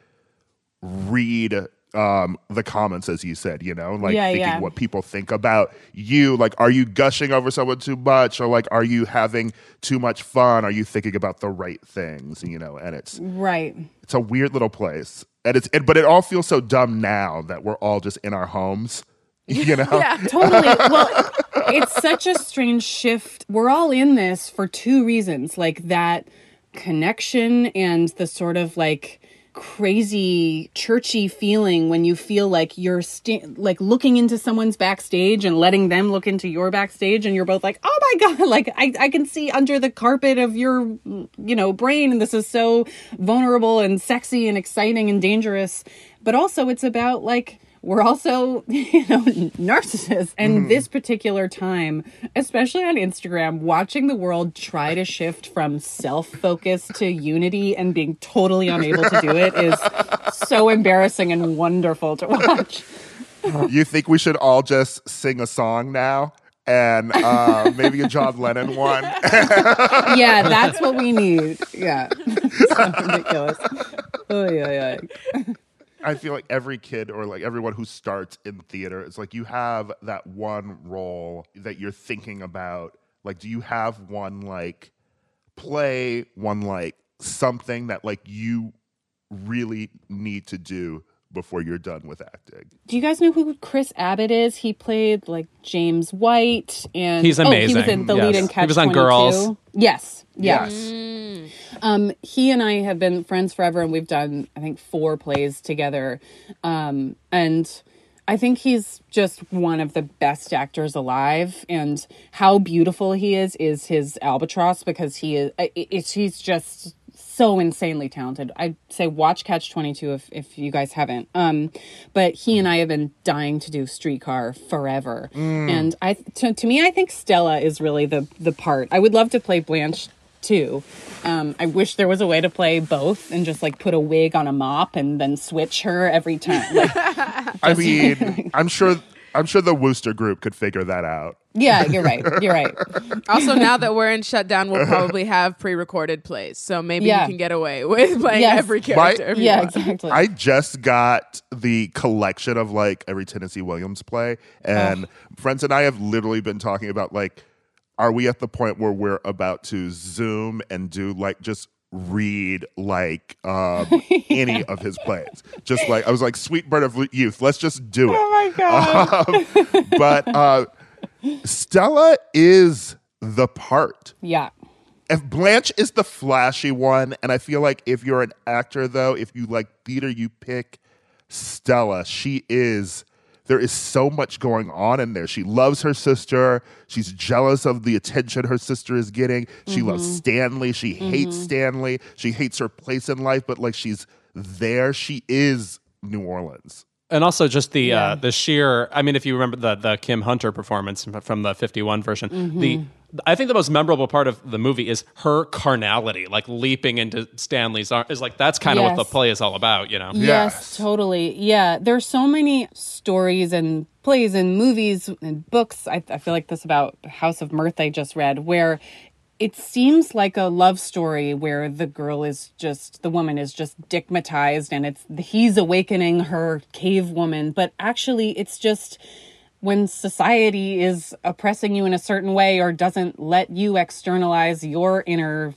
read um the comments, as you said, you know, like yeah, thinking yeah. what people think about you. Like, are you gushing over someone too much, or like, are you having too much fun? Are you thinking about the right things, you know? And it's right. It's a weird little place, and it's it, but it all feels so dumb now that we're all just in our homes, you know? Yeah, totally. Well, it's such a strange shift. We're all in this for two reasons, like that connection and the sort of like crazy churchy feeling when you feel like you're sta- like looking into someone's backstage and letting them look into your backstage and you're both like, oh my God, like I, I can see under the carpet of your, you know, brain. And this is so vulnerable and sexy and exciting and dangerous. But also it's about like, we're also, you know, narcissists. And mm. this particular time, especially on Instagram, watching the world try to shift from self-focus to unity and being totally unable to do it is so embarrassing and wonderful to watch. You think we should all just sing a song now? And uh, maybe a John Lennon one? Yeah, that's what we need. Yeah. So ridiculous. Oh, yeah, yeah. I feel like every kid or like everyone who starts in theater, it's like you have that one role that you're thinking about. Like, do you have one like play, one like something that like you really need to do before you're done with acting? Do you guys know who Chris Abbott is? He played like James White, and He's Oh, he was amazing. in the Yes. lead in He Catch was on twenty-two. Girls. Yes, yes. Yes. Um, he and I have been friends forever, and we've done, I think, four plays together. Um, and I think he's just one of the best actors alive. And how beautiful he is is his albatross, because he is. It, it's he's just so insanely talented. I'd say watch Catch twenty-two if, if you guys haven't. Um, but he and I have been dying to do Streetcar forever. Mm. And I, to, to me, I think Stella is really the the part. I would love to play Blanche too. Um, I wish there was a way to play both and just like put a wig on a mop and then switch her every time. Like, I mean, I'm sure I'm sure the Wooster Group could figure that out. yeah, you're right. You're right. Also, now that we're in shutdown, we'll probably have pre-recorded plays, so maybe Yeah. you can get away with playing Yes. every character. if you Yeah, want. exactly. I just got the collection of like every Tennessee Williams play, and friends and I have literally been talking about like, are we at the point where we're about to Zoom and do like just read like um, any of his plays? Just like I was like, Sweet Bird of Youth, let's just do it. Oh my God. Um, but uh, Stella is the part. Yeah. If Blanche is the flashy one, and I feel like if you're an actor, though, if you like theater, you pick Stella. She is, there is so much going on in there. She loves her sister. She's jealous of the attention her sister is getting. She loves Stanley. She hates Stanley. She hates her place in life, but like she's there. She is New Orleans. And also just the uh, the sheer, I mean, if you remember the the Kim Hunter performance from the fifty-one version, the I think the most memorable part of the movie is her carnality, like leaping into Stanley's arms. Is like that's kind of what Yes. the play is all about, you know? Yes, Yes. totally. Yeah, there's so many stories and plays and movies and books. I, I feel like this about House of Mirth I just read, where it seems like a love story where the girl is just, the woman is just digmatized and it's he's awakening her cave woman. But actually, it's just when society is oppressing you in a certain way or doesn't let you externalize your inner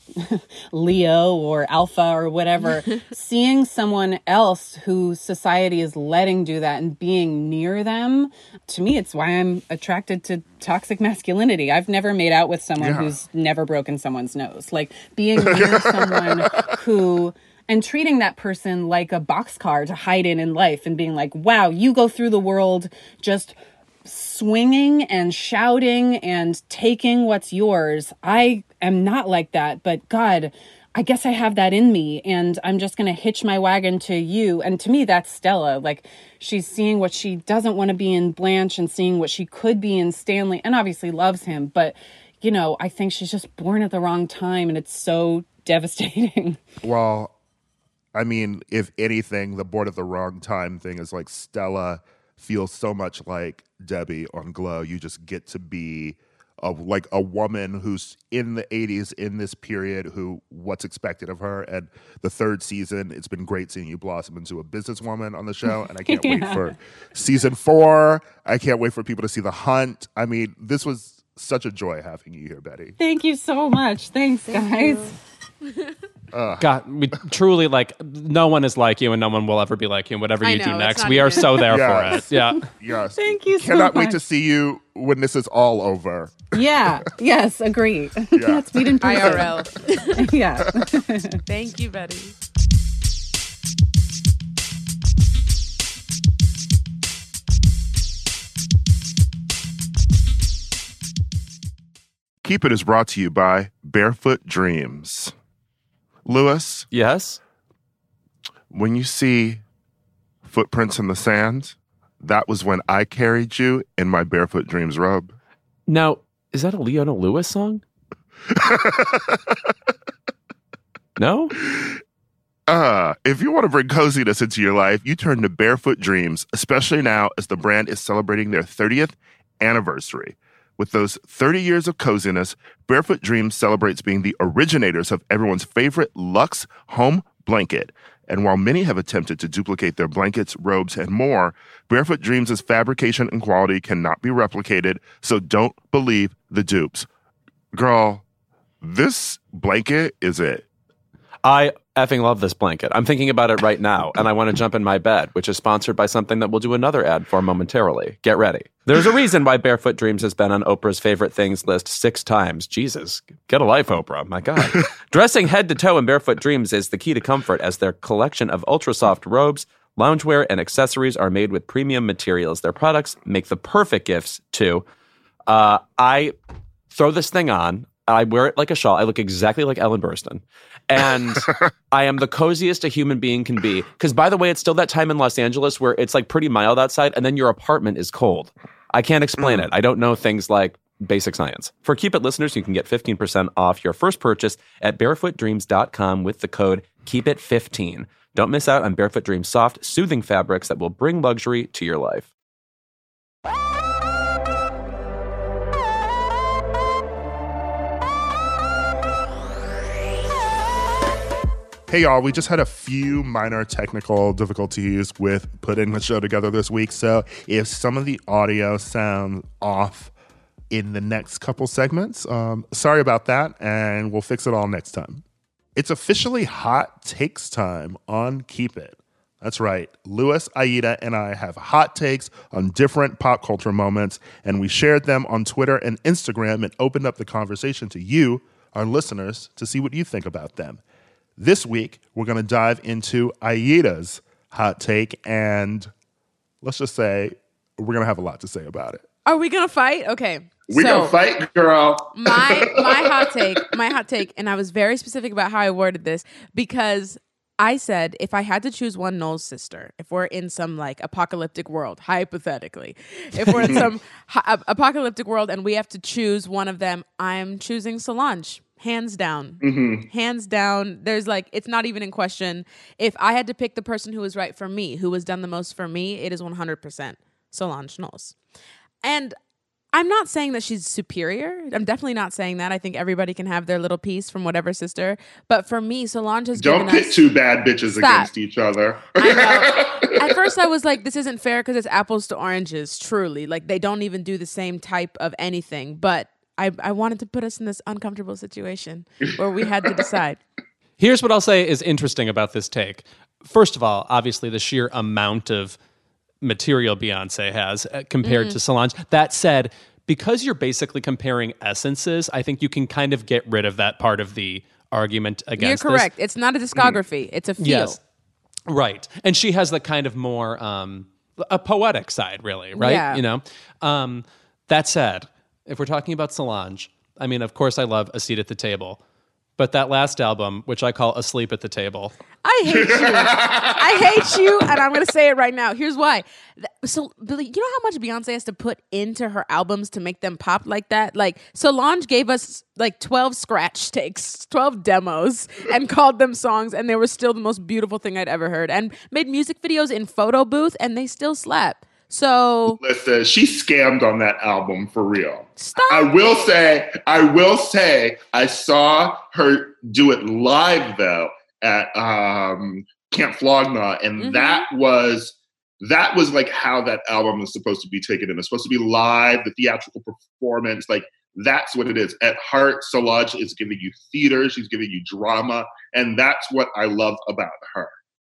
Leo or Alpha or whatever, seeing someone else who society is letting do that and being near them, to me, it's why I'm attracted to toxic masculinity. I've never made out with someone Yeah. who's never broken someone's nose. Like being near someone who... and treating that person like a boxcar to hide in in life and being like, wow, you go through the world just swinging and shouting and taking what's yours. I am not like that, but God, I guess I have that in me and I'm just going to hitch my wagon to you. And to me, that's Stella. Like she's seeing what she doesn't want to be in Blanche and seeing what she could be in Stanley and obviously loves him. But, you know, I think she's just born at the wrong time and it's so devastating. Well, I mean, if anything, the born at the wrong time thing is like Stella feels so much like Debbie on Glow. You just get to be a, like a woman who's in the eighties in this period, who what's expected of her. And the third season, it's been great seeing you blossom into a businesswoman on the show. And I can't wait for season four. I can't wait for people to see The Hunt. I mean, this was such a joy having you here, Betty. Thank you so much. Thanks, guys. God, we truly like no one is like you, and no one will ever be like you. And whatever I you know, do it's next, not we are even- so there Yes. for it. Yeah. Yes. Thank you so Cannot wait much. to see you when this is all over. Yeah. Yes. Agree. Let's meet in person. I R L. Yeah. Thank you, Betty. Keep It is brought to you by Barefoot Dreams. Lewis, Yes. when you see footprints in the sand, that was when I carried you in my Barefoot Dreams robe. Now, is that a Leona Lewis song? No? Uh, if you want to bring coziness into your life, you turn to Barefoot Dreams, especially now as the brand is celebrating their thirtieth anniversary. With those thirty years of coziness, Barefoot Dreams celebrates being the originators of everyone's favorite luxe home blanket. And while many have attempted to duplicate their blankets, robes, and more, Barefoot Dreams' fabrication and quality cannot be replicated, so don't believe the dupes. Girl, this blanket is it. I effing love this blanket. I'm thinking about it right now, and I want to jump in my bed, which is sponsored by something that we'll do another ad for momentarily. Get ready. There's a reason why Barefoot Dreams has been on Oprah's favorite things list six times. Jesus, get a life, Oprah. My God. Dressing head to toe in Barefoot Dreams is the key to comfort, as their collection of ultra soft robes, loungewear, and accessories are made with premium materials. Their products make the perfect gifts, too. Uh, I throw this thing on. I wear it like a shawl. I look exactly like Ellen Burstyn. And I am the coziest a human being can be. Because, by the way, it's still that time in Los Angeles where it's like pretty mild outside and then your apartment is cold. I can't explain it. I don't know things like basic science. For Keep It listeners, you can get fifteen percent off your first purchase at barefoot dreams dot com with the code keep it fifteen. Don't miss out on Barefoot Dreams soft, soothing fabrics that will bring luxury to your life. Hey, y'all, we just had a few minor technical difficulties with putting the show together this week. So if some of the audio sounds off in the next couple segments, um, sorry about that, and we'll fix it all next time. It's officially hot takes time on Keep It. That's right. Louis, Aida, and I have hot takes on different pop culture moments, and we shared them on Twitter and Instagram and opened up the conversation to you, our listeners, to see what you think about them. This week, we're going to dive into Aida's hot take, and let's just say we're going to have a lot to say about it. Are we going to fight? Okay. We're so, going to fight, girl. my my hot take, my hot take, and I was very specific about how I worded this because I said if I had to choose one Knowles sister, if we're in some like apocalyptic world, hypothetically, if we're in some hi- apocalyptic world and we have to choose one of them, I'm choosing Solange. Hands down. Mm-hmm. Hands down. There's like, it's not even in question. If I had to pick the person who was right for me, who has done the most for me, it is one hundred percent Solange Knowles. And I'm not saying that she's superior. I'm definitely not saying that. I think everybody can have their little piece from whatever sister. But for me, Solange has Don't given pit us... two bad bitches Stop. against each other. I know. At first I was like, this isn't fair because it's apples to oranges, truly. Like, they don't even do the same type of anything. But I, I wanted to put us in this uncomfortable situation where we had to decide. Here's what I'll say is interesting about this take. First of all, obviously the sheer amount of material Beyonce has uh, compared mm-hmm. to Solange. That said, because you're basically comparing essences, I think you can kind of get rid of that part of the argument against You're correct. this. It's not a discography. Mm-hmm. It's a feel. Yes. Right. And she has the kind of more, um, a poetic side, really, right? Yeah. You know? Um, that said, if we're talking about Solange, I mean, of course I love A Seat at the Table. But that last album, which I call Asleep at the Table. I hate you. I hate you, and I'm going to say it right now. Here's why. So, Billy, you know how much Beyonce has to put into her albums to make them pop like that? Like, Solange gave us like twelve scratch takes, twelve demos, and called them songs, and they were still the most beautiful thing I'd ever heard. And made music videos in photo booth, and they still slap. So listen, she scammed on that album for real. Stop. I will say, I will say, I saw her do it live though at um, Camp Flogna, and mm-hmm. that was that was like how that album is supposed to be taken in. It's supposed to be live, the theatrical performance, like that's what it is. At heart, Solange is giving you theater, she's giving you drama, and that's what I love about her.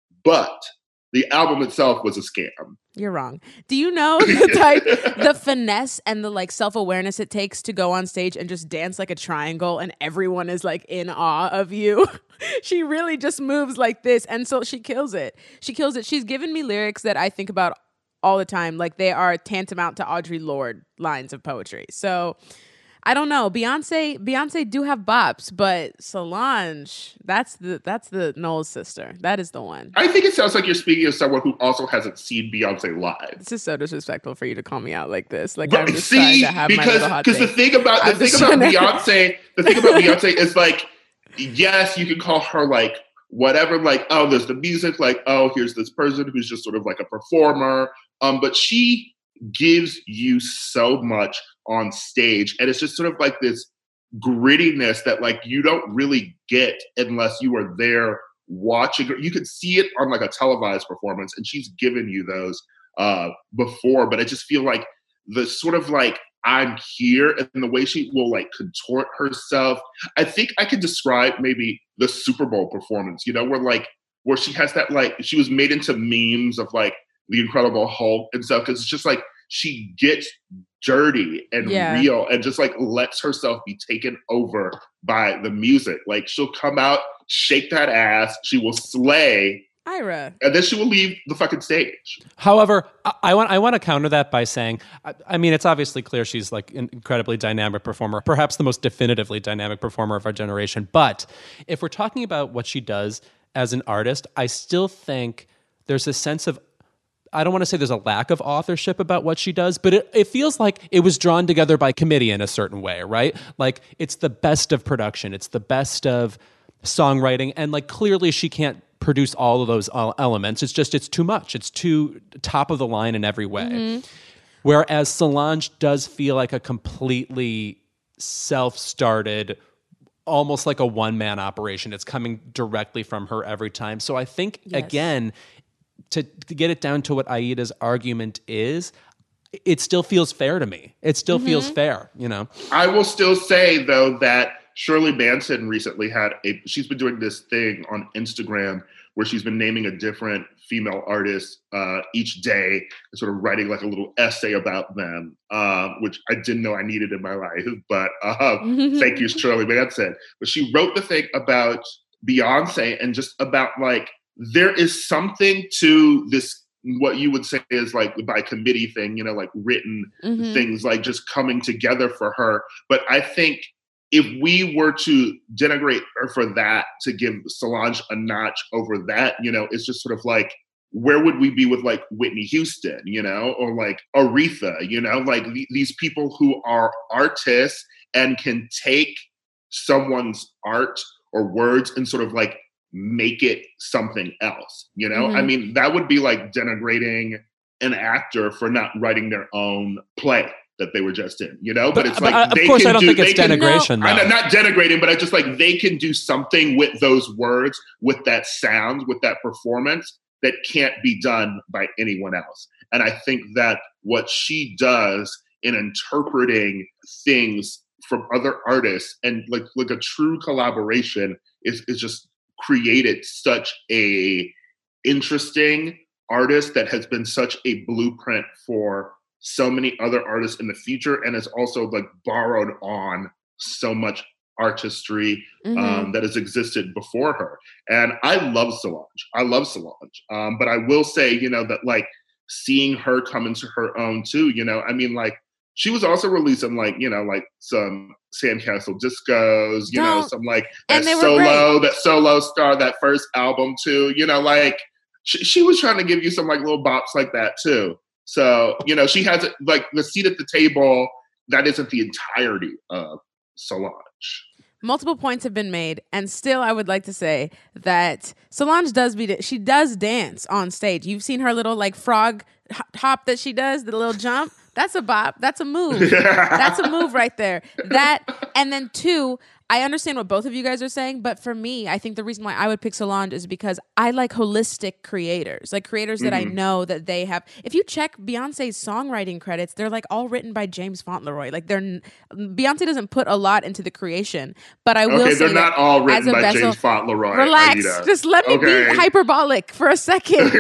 But the album itself was a scam. You're wrong. Do you know the type, the finesse and the like self-awareness it takes to go on stage and just dance like a triangle and everyone is like in awe of you? She really just moves like this. And so she kills it. She kills it. She's given me lyrics that I think about all the time. Like they are tantamount to Audre Lorde lines of poetry. So I don't know. Beyonce, Beyonce do have bops, but Solange, that's the that's the Knowles sister. That is the one. I think it sounds like you're speaking of someone who also hasn't seen Beyonce live. This is so disrespectful for you to call me out like this. Like but I'm just see, trying to have because, my little hot because the thing about the I'm thing about Beyonce, the thing about Beyonce is like, yes, you can call her like whatever, like, oh, there's the music, like, oh, here's this person who's just sort of like a performer. Um, but she gives you so much on stage, and it's just sort of like this grittiness that like you don't really get unless you are there watching. You could see it on like a televised performance, and she's given you those uh before, but I just feel like the sort of like I'm here, and the way she will like contort herself. I think I could describe maybe the Super Bowl performance, you know, where like, where she has that, like, she was made into memes of like the Incredible Hulk and stuff. Cause it's just like, she gets dirty and Yeah. real and just like lets herself be taken over by the music. Like she'll come out, shake that ass, she will slay, Ira. and then she will leave the fucking stage. However, I, I want I want to counter that by saying, I, I mean, it's obviously clear she's like an incredibly dynamic performer, perhaps the most definitively dynamic performer of our generation. But if we're talking about what she does as an artist, I still think there's a sense of, I don't want to say there's a lack of authorship about what she does, but it, it feels like it was drawn together by committee in a certain way, right? Like it's the best of production. It's the best of songwriting. And like clearly she can't produce all of those elements. It's just, it's too much. It's too top of the line in every way. Mm-hmm. Whereas Solange does feel like a completely self-started, almost like a one-man operation. It's coming directly from her every time. So I think, yes. again, to, to get it down to what Aida's argument is, it still feels fair to me. It still mm-hmm. feels fair, you know? I will still say, though, that Shirley Manson recently had a, she's been doing this thing on Instagram where she's been naming a different female artist uh, each day and sort of writing like a little essay about them, uh, which I didn't know I needed in my life, but uh, thank you, Shirley Manson. But she wrote the thing about Beyonce and just about like, there is something to this, what you would say is like by committee thing, you know, like written mm-hmm. things like just coming together for her. But I think if we were to denigrate her for that, to give Solange a notch over that, you know, it's just sort of like, where would we be with like Whitney Houston, you know, or like Aretha, you know, like th- these people who are artists and can take someone's art or words and sort of like make it something else, you know? Mm-hmm. I mean, that would be like denigrating an actor for not writing their own play that they were just in, you know? But, but it's like, but, uh, they of course, can I don't do, think it's can, denigration. No, I know, not denigrating, but I just like, they can do something with those words, with that sound, with that performance that can't be done by anyone else. And I think that what she does in interpreting things from other artists and like, like a true collaboration is, is just created such a interesting artist that has been such a blueprint for so many other artists in the future, and has also like borrowed on so much artistry mm-hmm. um, that has existed before her. And I love Solange. I love Solange. Um, but I will say, you know, that like seeing her come into her own too, you know, I mean, like she was also releasing like, you know, like some Sandcastle Discos, you Don't. know, some like that solo, that solo star, that first album too, you know, like she, she was trying to give you some like little bops like that too. So, you know, she has like the seat at the table. That isn't the entirety of Solange. Multiple points have been made, and still I would like to say that Solange does be, she does dance on stage. You've seen her little like frog hop that she does, the little jump. That's a bop. That's a move. That's a move right there. That, and then two, I understand what both of you guys are saying, but for me, I think the reason why I would pick Solange is because I like holistic creators, like creators that mm-hmm. I know that they have. If you check Beyonce's songwriting credits, they're like all written by James Fauntleroy. Like they're Beyonce doesn't put a lot into the creation, but I will okay, say they're not all written by vessel, James Fauntleroy. Relax, Aida. just let me okay. be hyperbolic for a second.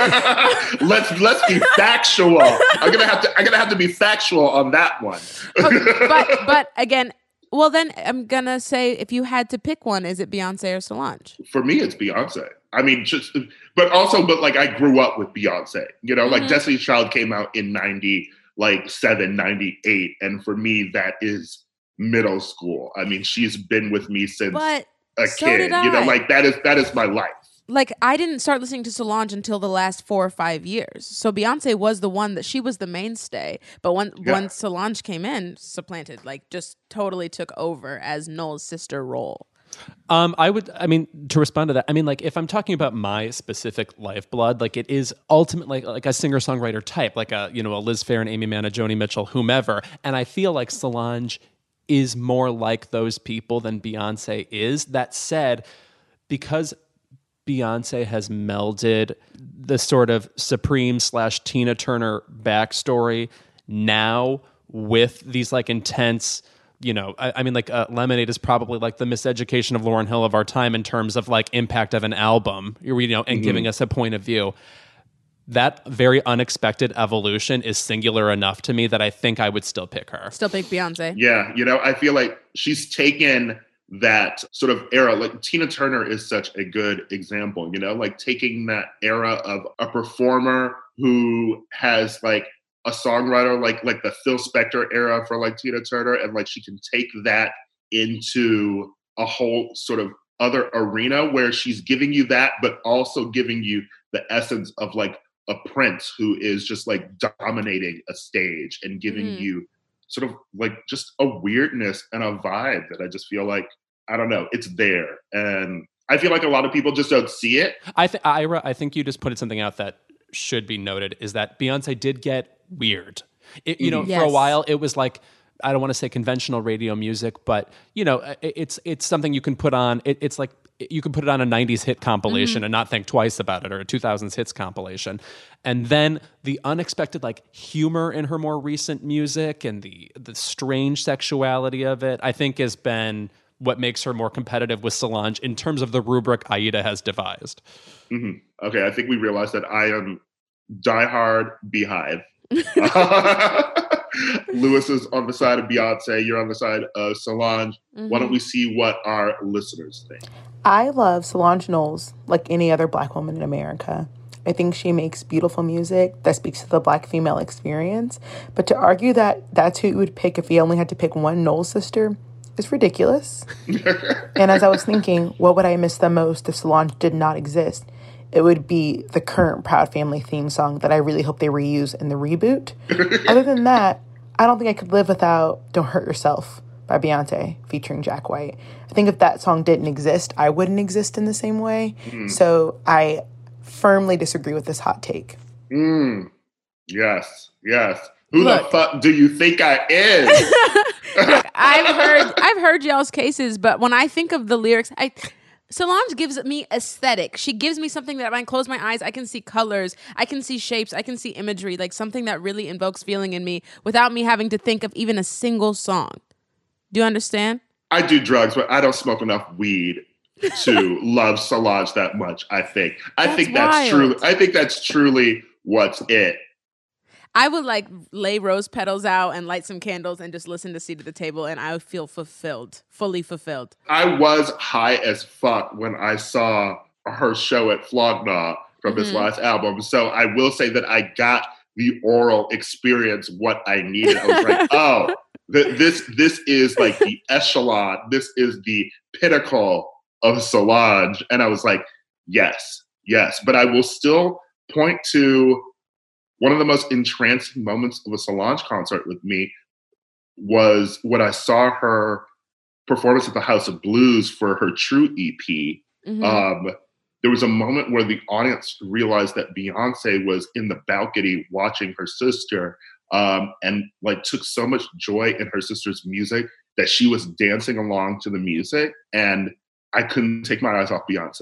let's let's be factual. I'm gonna have to. I'm gonna have to be factual on that one. okay, but but again. Well, then I'm going to say if you had to pick one, is it Beyonce or Solange? For me, it's Beyonce. I mean, just, but also, but like I grew up with Beyonce, you know, mm-hmm. like Destiny's Child came out in ninety, like seven, ninety-eight. And for me, that is middle school. I mean, she's been with me since but a so kid, did I. you know, like that is, that is my life. Like, I didn't start listening to Solange until the last four or five years. So Beyonce was the one that she was the mainstay. But when, yeah. when Solange came in, supplanted, like just totally took over as Noel's sister role. Um, I would, I mean, to respond to that, I mean, like, if I'm talking about my specific lifeblood, like, it is ultimately like, like a singer-songwriter type, like a, you know, a Liz Phair and Amy Mann, Joni Mitchell, whomever. And I feel like Solange is more like those people than Beyonce is. That said, because Beyonce has melded the sort of Supreme slash Tina Turner backstory now with these like intense, you know, I, I mean, like uh, Lemonade is probably like the miseducation of Lauryn Hill of our time in terms of like impact of an album, you know, and mm-hmm. giving us a point of view. That very unexpected evolution is singular enough to me that I think I would still pick her. Still pick Beyonce. Yeah, you know, I feel like she's taken that sort of era. Like Tina Turner is such a good example, you know, like taking that era of a performer who has like a songwriter, like like the Phil Spector era for like Tina Turner, and like she can take that into a whole sort of other arena where she's giving you that, but also giving you the essence of like a Prince who is just like dominating a stage and giving mm. you sort of like just a weirdness and a vibe that I just feel like, I don't know, it's there. And I feel like a lot of people just don't see it. I, th- Ira, I think you just put something out that should be noted, is that Beyonce did get weird. It, you know, yes. for a while it was like, I don't want to say conventional radio music, but you know, it, it's it's something you can put on. It, it's like you can put it on a nineties hit compilation mm-hmm. and not think twice about it, or a two thousands hits compilation. And then the unexpected like humor in her more recent music and the the strange sexuality of it, I think has been what makes her more competitive with Solange in terms of the rubric Aida has devised. Mm-hmm. Okay, I think we realized that I am diehard Beehive. Lewis is on the side of Beyonce. You're on the side of Solange. Mm-hmm. Why don't we see what our listeners think? I love Solange Knowles like any other Black woman in America. I think she makes beautiful music that speaks to the Black female experience. But to argue that that's who you would pick if you only had to pick one Knowles sister is ridiculous. And as I was thinking, what would I miss the most if Solange did not exist? It would be the current Proud Family theme song that I really hope they reuse in the reboot. Other than that, I don't think I could live without Don't Hurt Yourself by Beyonce featuring Jack White. I think if that song didn't exist, I wouldn't exist in the same way. Mm. So I firmly disagree with this hot take. Mm. Yes, yes. Who Look, the fuck do you think I am? Look, I've heard I've heard y'all's cases, but when I think of the lyrics, I Solange gives me aesthetic. She gives me something that when I close my eyes, I can see colors, I can see shapes, I can see imagery, like something that really invokes feeling in me without me having to think of even a single song. Do you understand? I do drugs, but I don't smoke enough weed to love Solange that much, I think. I That's think that's wild. truly I think that's truly what's it. I would like lay rose petals out and light some candles and just listen to Seat at the Table, and I would feel fulfilled, fully fulfilled. I was high as fuck when I saw her show at Flog Gnaw from mm-hmm. this last album. So I will say that I got the oral experience, what I needed. I was like, oh, th- this this is like the echelon. This is the pinnacle of Solange. And I was like, yes, yes. But I will still point to one of the most entrancing moments of a Solange concert with me was when I saw her performance at the House of Blues for her True E P. Mm-hmm. Um, there was a moment where the audience realized that Beyonce was in the balcony watching her sister, um, and like took so much joy in her sister's music that she was dancing along to the music, and I couldn't take my eyes off Beyonce.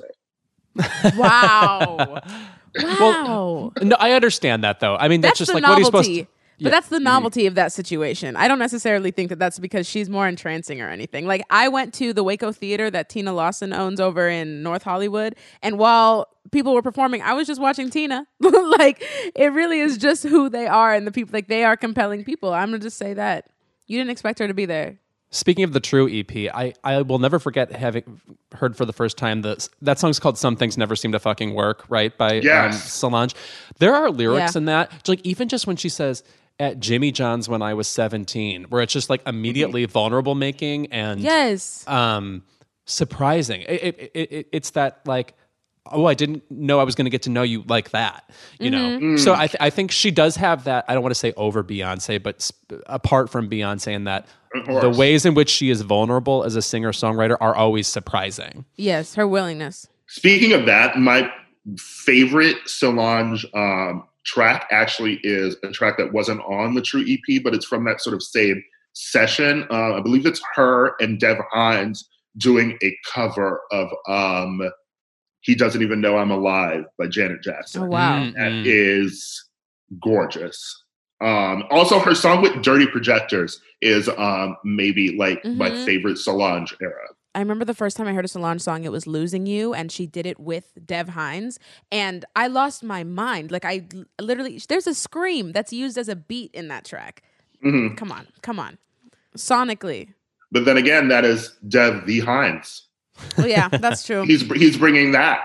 Wow. Wow. Well, no, I understand that though. I mean, that's, that's just like novelty. what are you supposed to... But yeah. that's the novelty mm-hmm. of that situation. I don't necessarily think that that's because she's more entrancing or anything. Like, I went to the Waco Theater that Tina Lawson owns over in North Hollywood, and while people were performing, I was just watching Tina. Like, it really is just who they are, and the people, like, they are compelling people. I'm going to just say that. You didn't expect her to be there. Speaking of the True E P, I, I will never forget having heard for the first time the, that song's called Some Things Never Seem to Fucking Work, right? By yes. um, Solange. There are lyrics yeah. in that, like even just when she says, at Jimmy John's when I was seventeen, where it's just like immediately mm-hmm. vulnerable making and yes. um, surprising. It, it, it, it, it's that like, oh, I didn't know I was going to get to know you like that, you mm-hmm. know? Mm. So I, th- I think she does have that, I don't want to say over Beyonce, but sp- apart from Beyonce, in that the ways in which she is vulnerable as a singer-songwriter are always surprising. Yes, her willingness. Speaking of that, my favorite Solange um, track actually is a track that wasn't on the True E P, but it's from that sort of same session. Uh, I believe it's her and Dev Hynes doing a cover of um, He Doesn't Even Know I'm Alive by Janet Jackson. Oh, wow. Mm-hmm. That is gorgeous. Um, also, her song with Dirty Projectors is um, maybe like Mm-hmm. my favorite Solange era. I remember the first time I heard a Solange song, it was Losing You, and she did it with Dev Hynes. And I lost my mind. Like, I l- literally, there's a scream that's used as a beat in that track. Mm-hmm. Come on, come on. Sonically. But then again, that is Dev the Hines. Oh, yeah, that's true. He's he's bringing that.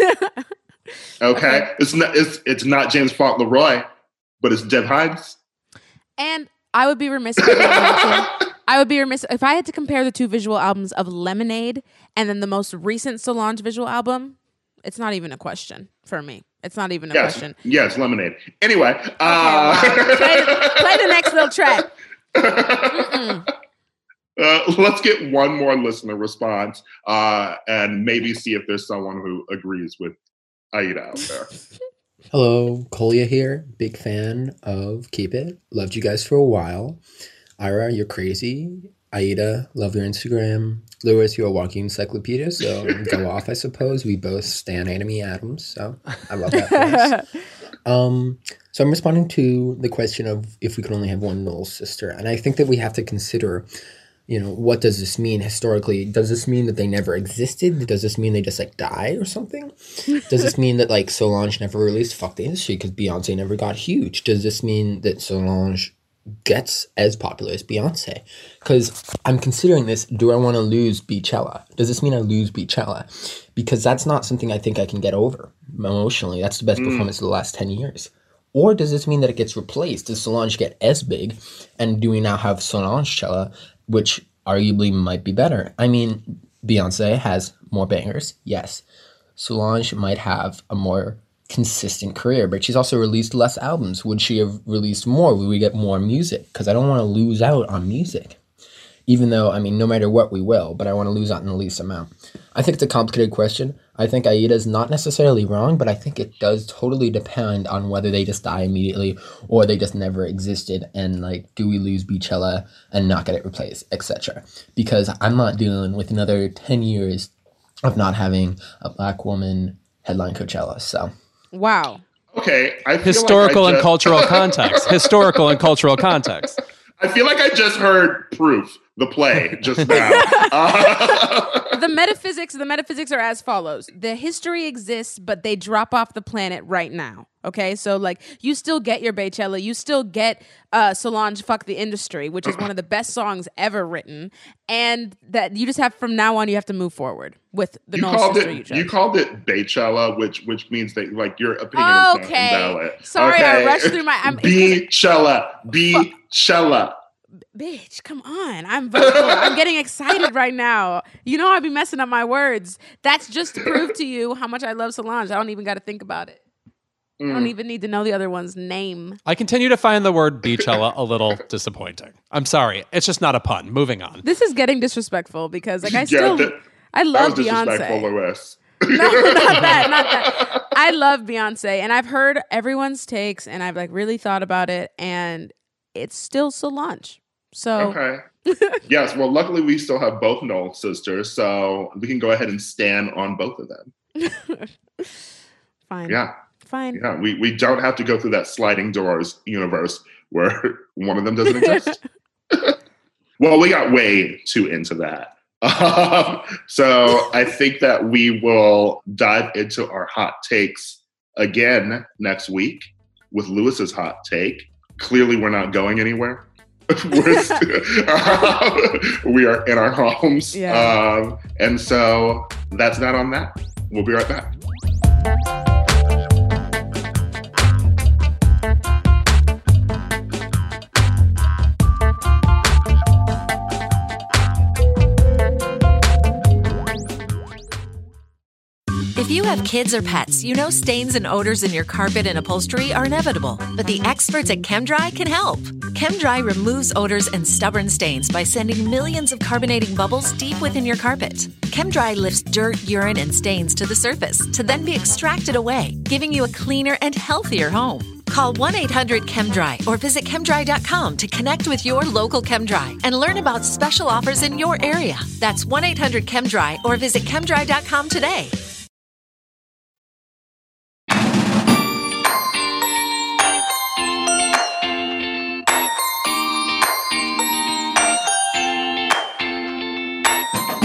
Okay, Okay. it's not it's it's not James Fauntleroy, but it's Dev Hynes. And I would be remiss if I didn't mention, I would be remiss if I had to compare the two visual albums of Lemonade and then the most recent Solange visual album. It's not even a question for me. It's not even a Yes, question. yes, Lemonade. Anyway, Okay, uh, wow. play, the, play the next little track. Mm-mm. uh, let's get one more listener response uh, and maybe see if there's someone who agrees with Aida out there. Hello, Kolia here. Big fan of Keep It. Loved you guys for a while. Ira, you're crazy. Aida, love your Instagram. Lewis, you're a walking encyclopedia, so go off, I suppose. We both stan Anime Adams, so I love that for us. Um, so I'm responding to the question of if we could only have one Knowles sister. And I think that we have to consider, you know, what does this mean historically? Does this mean that they never existed? Does this mean they just like died or something? Does this mean that like Solange never released Fuck the Industry because Beyonce never got huge? Does this mean that Solange gets as popular as Beyonce? Because I'm considering this, do I want to lose Beachella? Does this mean I lose Beachella? Because that's not something I think I can get over emotionally. That's the best mm. performance of the last ten years. Or does this mean that it gets replaced? Does Solange get as big? And do we now have Solangecella, which arguably might be better? I mean, Beyonce has more bangers, yes. Solange might have a more consistent career, but she's also released less albums. Would she have released more? Would we get more music? Because I don't want to lose out on music. Even though, I mean, no matter what we will, but I want to lose out in the least amount. I think it's a complicated question. I think Aida is not necessarily wrong, but I think it does totally depend on whether they just die immediately or they just never existed, and like, do we lose Beachella and not get it replaced, et cetera. Because I'm not dealing with another ten years of not having a black woman headline Coachella, so. Wow. Okay. I feel Historical like I and just, cultural context. Historical and cultural context. I feel like I just heard Proof, the play, just now. Uh, The metaphysics, the metaphysics are as follows. The history exists, but they drop off the planet right now. Okay, so like you still get your Beychella, you still get uh, Solange "Fuck the Industry," which is one of the best songs ever written, and that you just have from now on you have to move forward with the you Knowles called sister it. you chose. You called it Beychella, which which means that like your opinion is Okay. not invalid. Sorry, I okay? rushed through my- I'm- Beychella, Beychella. Bitch, come on. I'm vocal. I'm getting excited right now. You know I be messing up my words. That's just to prove to you how much I love Solange. I don't even got to think about it. I don't even need to know the other one's name. I continue to find the word Beachella a little disappointing. I'm sorry. It's just not a pun. Moving on. This is getting disrespectful because like I Yeah, still that- I That love was disrespectful, Beyonce. Lewis. No, not that, not that. I love Beyonce, and I've heard everyone's takes, and I've like really thought about it, and it's still Solange. So Okay. Yes. Well, luckily we still have both Knowles sisters, so we can go ahead and stand on both of them. fine. Yeah. Fine. Yeah. We we don't have to go through that sliding doors universe where one of them doesn't exist. Well, we got way too into that. Um, so I think that we will dive into our hot takes again next week with Lewis's hot take. Clearly, we're not going anywhere. We're st- uh, we are in our homes. Yeah. Um, and so that's that on that. We'll be right back. If you have kids or pets, you know stains and odors in your carpet and upholstery are inevitable, but the experts at ChemDry can help. ChemDry removes odors and stubborn stains by sending millions of carbonating bubbles deep within your carpet. ChemDry lifts dirt, urine, and stains to the surface to then be extracted away, giving you a cleaner and healthier home. Call one eight hundred ChemDry or visit chemdry dot com to connect with your local ChemDry and learn about special offers in your area. That's one eight hundred ChemDry or visit chemdry dot com today.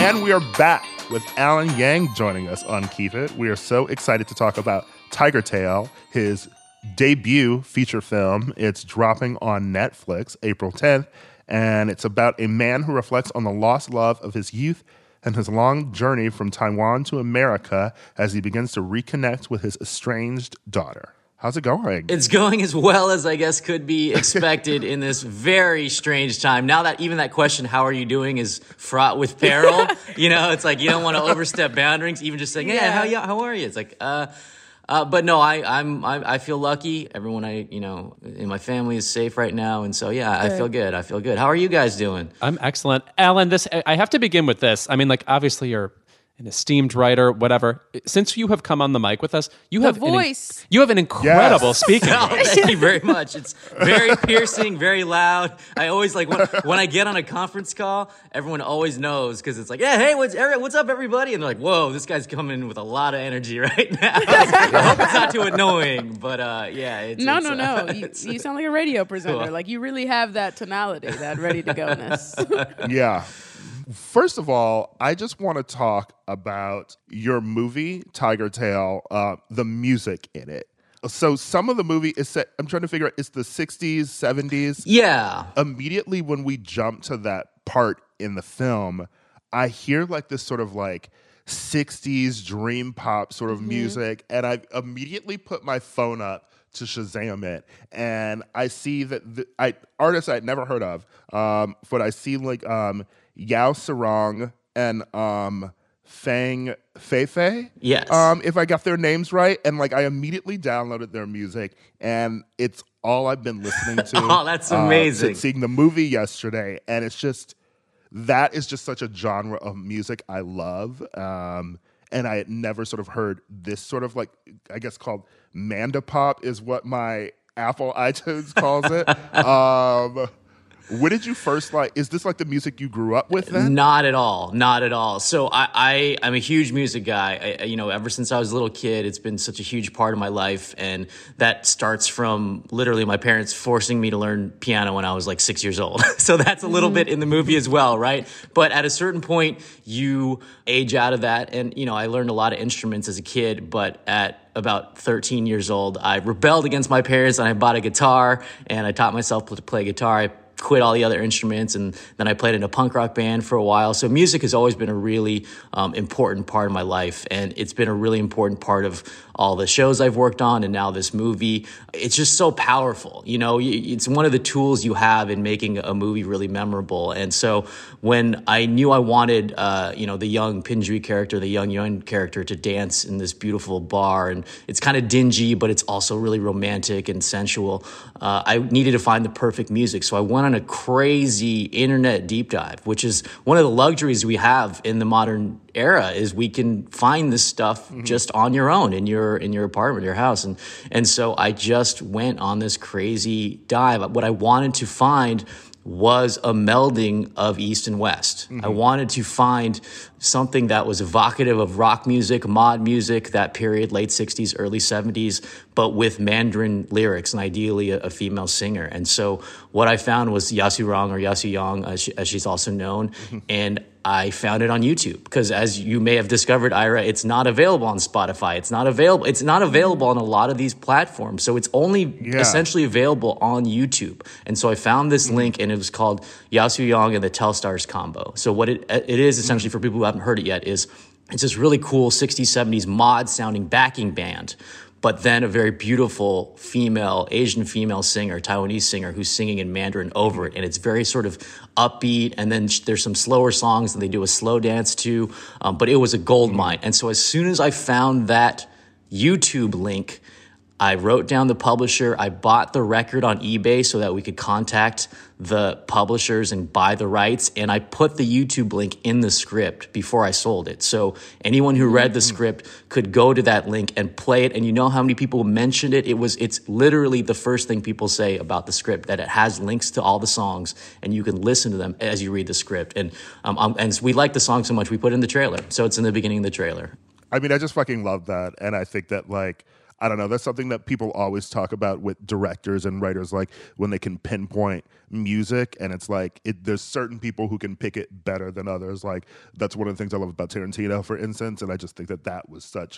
And we are back with Alan Yang joining us on Keep It. We are so excited to talk about Tiger Tail, his debut feature film. It's dropping on Netflix April tenth, and it's about a man who reflects on the lost love of his youth and his long journey from Taiwan to America as he begins to reconnect with his estranged daughter. How's it going? It's going as well as I guess could be expected in this very strange time. Now that even that question, how are you doing, is fraught with peril. You know, it's like you don't want to overstep boundaries, even just saying, hey, Yeah. how, you, how are you? It's like, uh... Uh, but no, I, I'm, I, I feel lucky. Everyone I, you know, in my family is safe right now. And so, yeah, I feel good. I feel good. How are you guys doing? I'm excellent. Alan, this, I have to begin with this. I mean, like, obviously you're an esteemed writer, whatever. Since you have come on the mic with us, you The have voice. An, you have an incredible Yes. speaking Oh, voice. thank you very much. It's very piercing, very loud. I always like when, when I get on a conference call, everyone always knows because it's like, yeah, hey, what's what's up, everybody? And they're like, whoa, this guy's coming in with a lot of energy right now. I hope it's not too annoying, but uh, yeah. It's, No, it's, no, no. uh, You, it's- you sound like a radio presenter. Cool. Like you really have that tonality, that ready to go-ness. Yeah. First of all, I just want to talk about your movie, Tiger Tail, uh, the music in it. So some of the movie is set, I'm trying to figure out, it's the sixties, seventies. yeah. Immediately when we jump to that part in the film, I hear like this sort of like sixties dream pop sort of music, and I immediately put my phone up to Shazam it, and I see that the, I artists I'd never heard of, um, but I see like um, Yao Sarong and um, Fang Feifei. Yes. Um, if I got their names right, and like I immediately downloaded their music, and it's all I've been listening to. Oh, that's uh, amazing. since seeing the movie yesterday, and it's just that is just such a genre of music I love. Um, and I had never sort of heard this sort of like, I guess called Mandapop is what my Apple iTunes calls it. um, when did you first like, is this like the music you grew up with then? Not at all. Not at all. So I, I, I'm a huge music guy. I, you know, ever since I was a little kid, it's been such a huge part of my life. And that starts from literally my parents forcing me to learn piano when I was like six years old. So that's a little bit in the movie as well, right? But at a certain point, you age out of that. And, you know, I learned a lot of instruments as a kid, but at about thirteen years old, I rebelled against my parents and I bought a guitar and I taught myself to play guitar. I quit all the other instruments, and then I played in a punk rock band for a while. So music has always been a really um, important part of my life, and it's been a really important part of all the shows I've worked on, and now this movie. It's just so powerful. You know, it's one of the tools you have in making a movie really memorable. And so when I knew I wanted, uh, you know, the young Pinjui character, the young young character to dance in this beautiful bar, and it's kind of dingy, but it's also really romantic and sensual, uh, I needed to find the perfect music. So I went on a crazy internet deep dive, which is one of the luxuries we have in the modern era, is we can find this stuff mm-hmm. just on your own in your in your apartment, your house. And and so I just went on this crazy dive. What I wanted to find was a melding of East and West. Mm-hmm. I wanted to find something that was evocative of rock music, mod music, that period, late sixties, early seventies, but with Mandarin lyrics and ideally a, a female singer. And so what I found was Yasu Rong, or Yasu Yang, as, she, as she's also known. Mm-hmm. And I found it on YouTube because, as you may have discovered, Ira, it's not available on Spotify. It's not available. It's not available on a lot of these platforms. So it's only yeah. essentially available on YouTube. And so I found this mm-hmm. link, and it was called Yasu Yang and the Telstars Combo. So what it it is essentially, mm-hmm. for people who haven't heard it yet, is it's this really cool sixties, seventies mod sounding backing band, but then a very beautiful female, Asian female singer, Taiwanese singer, who's singing in Mandarin over it. And it's very sort of upbeat. And then there's some slower songs that they do a slow dance to. Um, but it was a gold mine. And so as soon as I found that YouTube link, I wrote down the publisher. I bought the record on eBay so that we could contact the publishers and buy the rights. And I put the YouTube link in the script before I sold it. So anyone who read the script could go to that link and play it. And you know how many people mentioned it? It was, it's literally the first thing people say about the script, that it has links to all the songs and you can listen to them as you read the script. And, um, um and we like the song so much, we put it in the trailer. So it's in the beginning of the trailer. I mean, I just fucking love that. And I think that, like, I don't know. That's something that people always talk about with directors and writers, like when they can pinpoint music, and it's like it, there's certain people who can pick it better than others. Like that's one of the things I love about Tarantino, for instance, and I just think that that was such.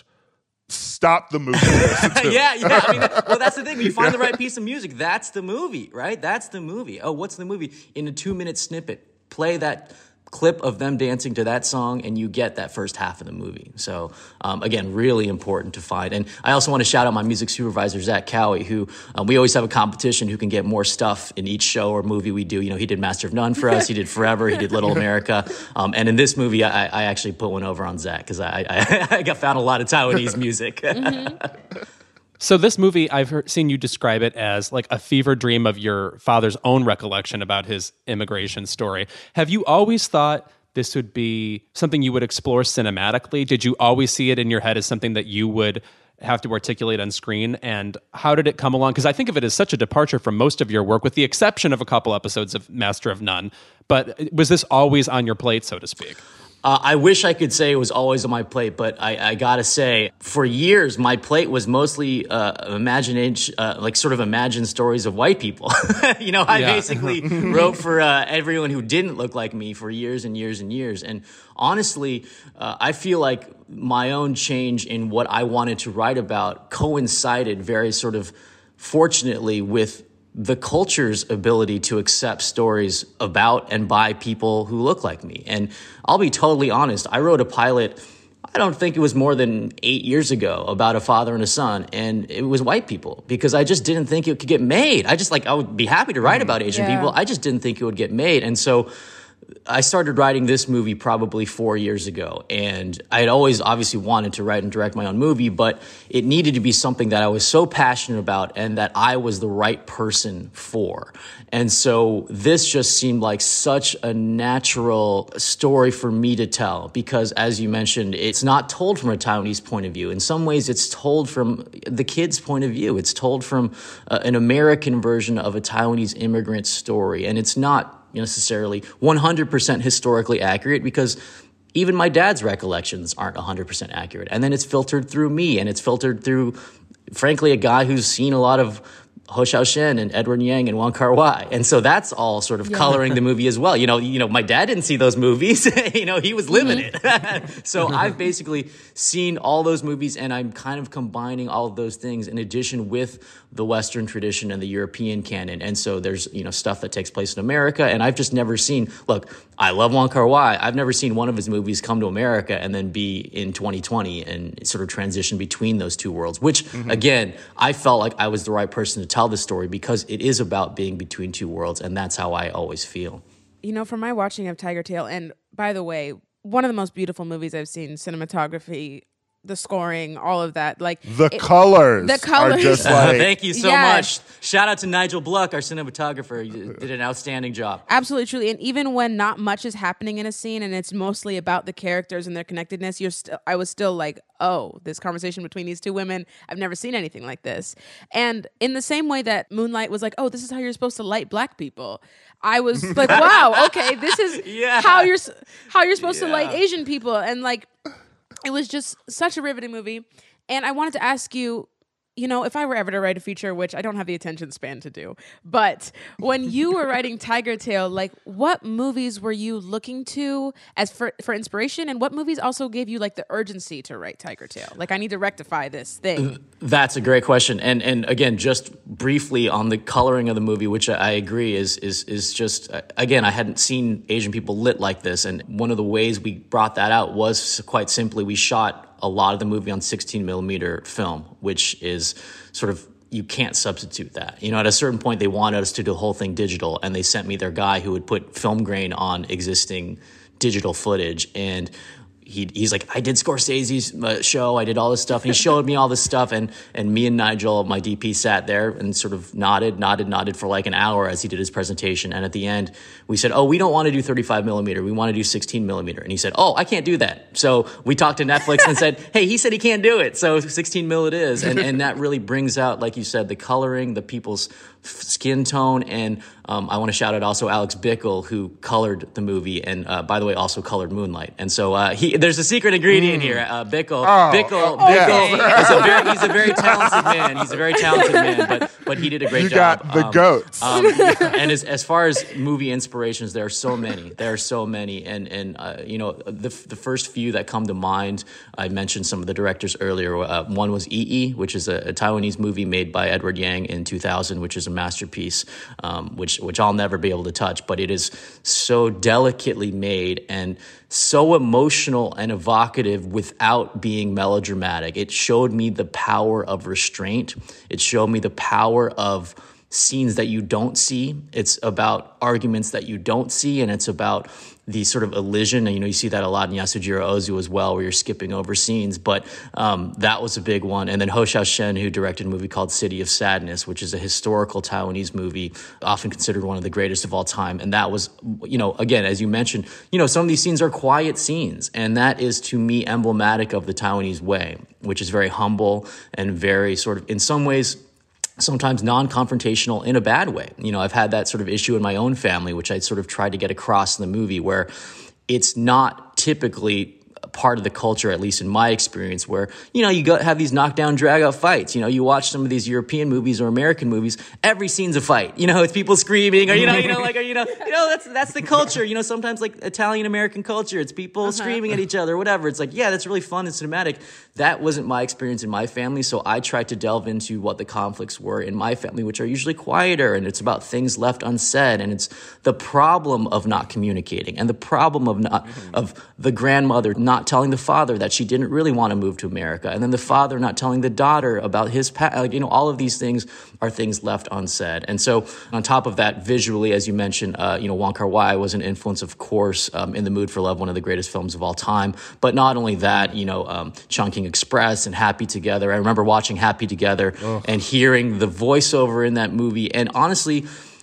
Stop the movie. yeah, yeah. I mean, well, that's the thing. When you find the right piece of music, that's the movie, right? That's the movie. Oh, what's the movie? In a two-minute snippet, play that clip of them dancing to that song, and you get that first half of the movie. So, um, again, really important to find. And I also want to shout out my music supervisor, Zach Cowie, who um, we always have a competition who can get more stuff in each show or movie we do. You know, he did Master of None for us. He did Forever. He did Little America. Um, and in this movie, I, I actually put one over on Zach because I, I, I got found a lot of Taiwanese music. Mm-hmm. So this movie, I've heard, seen you describe it as like a fever dream of your father's own recollection about his immigration story. Have you always thought this would be something you would explore cinematically? Did you always see it in your head as something that you would have to articulate on screen? And how did it come along? Because I think of it as such a departure from most of your work, with the exception of a couple episodes of Master of None. But was this always on your plate, so to speak? Uh, I wish I could say it was always on my plate, but I, I gotta say, for years, my plate was mostly uh, imagination, uh, like sort of imagined stories of white people. you know, I Yeah. basically wrote for uh, everyone who didn't look like me for years and years and years. And honestly, uh, I feel like my own change in what I wanted to write about coincided very sort of fortunately with the culture's ability to accept stories about and by people who look like me. And I'll be totally honest, I wrote a pilot, I don't think it was more than eight years ago, about a father and a son, and it was white people, because I just didn't think it could get made. I just like, I would be happy to write about Asian Yeah. people. I just didn't think it would get made. And so I started writing this movie probably four years ago, and I had always obviously wanted to write and direct my own movie, but it needed to be something that I was so passionate about and that I was the right person for. And so this just seemed like such a natural story for me to tell, because as you mentioned, it's not told from a Taiwanese point of view. In some ways, it's told from the kid's point of view. It's told from uh, an American version of a Taiwanese immigrant story, and it's not necessarily one hundred percent historically accurate, because even my dad's recollections aren't one hundred percent accurate. And then it's filtered through me, and it's filtered through, frankly, a guy who's seen a lot of Ho Xiaoshen and Edward Yang and Wong Kar-wai. And so that's all sort of Yeah. coloring the movie as well. You know, you know, my dad didn't see those movies. you know, he was living Mm-hmm. it. so I've basically seen all those movies, and I'm kind of combining all of those things in addition with the Western tradition and the European canon. And so there's, you know, stuff that takes place in America, and I've just never seen, look, I love Wong Kar-wai. I've never seen one of his movies come to America and then be in twenty twenty and sort of transition between those two worlds, which Mm-hmm. again, I felt like I was the right person to tell the story, because it is about being between two worlds. And that's how I always feel. You know, from my watching of Tiger Tail, and by the way, one of the most beautiful movies I've seen, cinematography, the scoring, all of that. Like The it- colors, the colors. are just Uh, like thank you so Yes. much. Shout out to Nigel Bluck, our cinematographer. You did an outstanding job. Absolutely, truly, and even when not much is happening in a scene and it's mostly about the characters and their connectedness, you're still. I was still like, oh, this conversation between these two women. I've never seen anything like this. And in the same way that Moonlight was like, oh, this is how you're supposed to light black people. I was like, wow, okay, this is Yeah. how you're s- how you're supposed to light Yeah. Asian people, and like, it was just such a riveting movie. And I wanted to ask you, you know, if I were ever to write a feature, which I don't have the attention span to do, but when you were writing Tiger Tail, like, what movies were you looking to as for, for inspiration, and what movies also gave you like the urgency to write Tiger Tail? Like, I need to rectify this thing. That's a great question. And and again, just briefly on the coloring of the movie, which I agree is is is just, uh, again, I hadn't seen Asian people lit like this. And one of the ways we brought that out was quite simply, we shot a lot of the movie on sixteen millimeter film, which is sort of, you can't substitute that. You know, at a certain point, they wanted us to do the whole thing digital, and they sent me their guy who would put film grain on existing digital footage. And He, he's like, I did Scorsese's uh, show, I did all this stuff. And he showed me all this stuff, and and me and Nigel, my D P, sat there and sort of nodded, nodded, nodded for like an hour as he did his presentation. And at the end, we said, oh, we don't want to do thirty-five millimeter, we want to do sixteen millimeter. And he said, oh, I can't do that. So we talked to Netflix and said, hey, he said he can't do it, so sixteen mil it is. And and that really brings out, like you said, the coloring, the people's skin tone, and um, I want to shout out also Alex Bickle, who colored the movie, and uh, by the way, also colored Moonlight. And so uh, he, there's a secret ingredient mm. here. Uh, Bickle, oh, Bickle, oh, Bickle yes. is a very, he's a very talented man. He's a very talented man, but but he did a great you job. You got the um, goats. Um, and as as far as movie inspirations, there are so many. There are so many, and and uh, you know the the first few that come to mind. I mentioned some of the directors earlier. Uh, one was Yi, which is a, a Taiwanese movie made by Edward Yang in two thousand, which is a masterpiece, um, which which I'll never be able to touch, but it is so delicately made and so emotional and evocative without being melodramatic. It showed me the power of restraint. It showed me the power of scenes that you don't see. It's about arguments that you don't see, and it's about the sort of elision. And, you know, you see that a lot in Yasujiro Ozu as well, where you're skipping over scenes. But um, that was a big one. And then Ho Xiaoshen, who directed a movie called City of Sadness, which is a historical Taiwanese movie, often considered one of the greatest of all time. And that was, you know, again, as you mentioned, you know, some of these scenes are quiet scenes. And that is, to me, emblematic of the Taiwanese way, which is very humble and very sort of, in some ways, sometimes non-confrontational in a bad way. You know, I've had that sort of issue in my own family, which I sort of tried to get across in the movie, where it's not typically part of the culture, at least in my experience, where, you know, you go have these knockdown, drag-out fights. You know, you watch some of these European movies or American movies, every scene's a fight. You know, it's people screaming, or, you know, you know, like, or, you know, you know, that's that's the culture. You know, sometimes like Italian-American culture, it's people uh-huh. screaming at each other, whatever. It's like, yeah, that's really fun and cinematic. That wasn't my experience in my family, so I tried to delve into what the conflicts were in my family, which are usually quieter, and it's about things left unsaid, and it's the problem of not communicating, and the problem of not mm-hmm. of the grandmother not telling the father that she didn't really want to move to America, and then the father not telling the daughter about his past. You know, all of these things are things left unsaid. And so on top of that, visually, as you mentioned, uh, you know, Wong Kar-wai was an influence, of course, um, in The Mood for Love, one of the greatest films of all time. But not only that, you know, um, Chungking Express and Happy Together. I remember watching Happy Together Ugh. and hearing the voiceover in that movie. And honestly,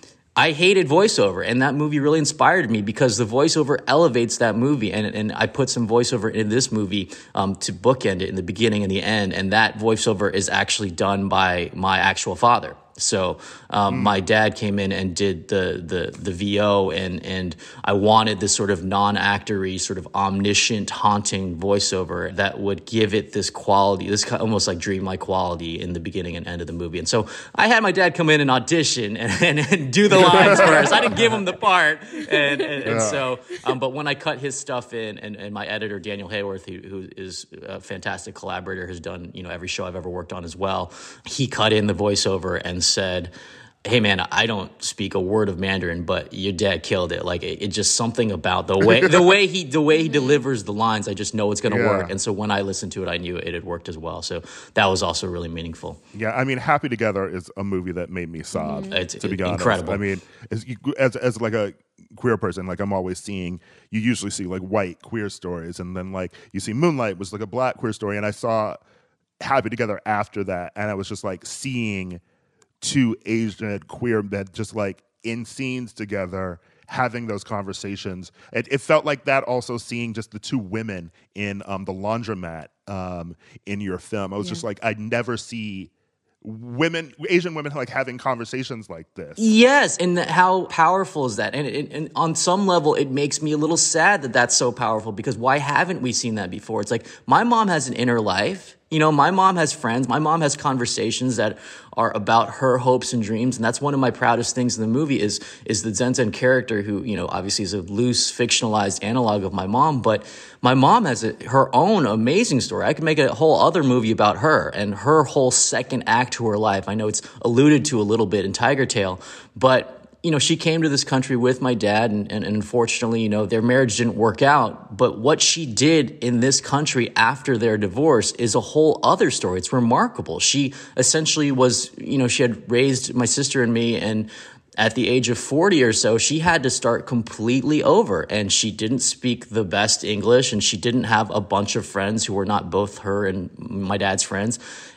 I hated voiceover, and that movie really inspired me because the voiceover elevates that movie. And, and I put some voiceover in this movie um, to bookend it in the beginning and the end, and that voiceover is actually done by my actual father. So um, mm. my dad came in and did the the the V O, and and I wanted this sort of non-actory, sort of omniscient, haunting voiceover that would give it this quality, this almost like dreamlike quality in the beginning and end of the movie. And so I had my dad come in and audition and, and, and do the lines first. I didn't give him the part, and and, and yeah. so um, but when I cut his stuff in, and, and my editor Daniel Hayworth, who, who is a fantastic collaborator, has done, you know, every show I've ever worked on as well, he cut in the voiceover and said, hey man, I don't speak a word of Mandarin, but your dad killed it. Like it, it just something about the way the way he the way he delivers the lines, I just know it's gonna yeah. work. And so when I listened to it, I knew it had worked as well. So that was also really meaningful. Yeah, I mean, Happy Together is a movie that made me sob. Mm-hmm. It's to be incredible. honest. I mean, as, as as like a queer person, like I'm always seeing, you usually see like white queer stories, and then like you see Moonlight was like a black queer story, and I saw Happy Together after that, and I was just like seeing two Asian queer men just like in scenes together having those conversations. It, it felt like that also, seeing just the two women in um, the laundromat um, in your film. I was yeah. just like, I'd never see women, Asian women, like having conversations like this. Yes, and how powerful is that? And, it, and on some level, it makes me a little sad that that's so powerful, because why haven't we seen that before? It's like, my mom has an inner life. You know, my mom has friends. My mom has conversations that are about her hopes and dreams. And that's one of my proudest things in the movie is, is the Zen-Zen character, who, you know, obviously is a loose, fictionalized analog of my mom. But my mom has a, her own amazing story. I could make a whole other movie about her and her whole second act to her life. I know it's alluded to a little bit in Tiger Tail, but you know, she came to this country with my dad, and, and, and unfortunately, you know, their marriage didn't work out. But what she did in this country after their divorce is a whole other story. It's remarkable. She essentially was, you know, she had raised my sister and me, and at the age of forty or so, she had to start completely over, and she didn't speak the best English, and she didn't have a bunch of friends who were not both her and my dad's friends.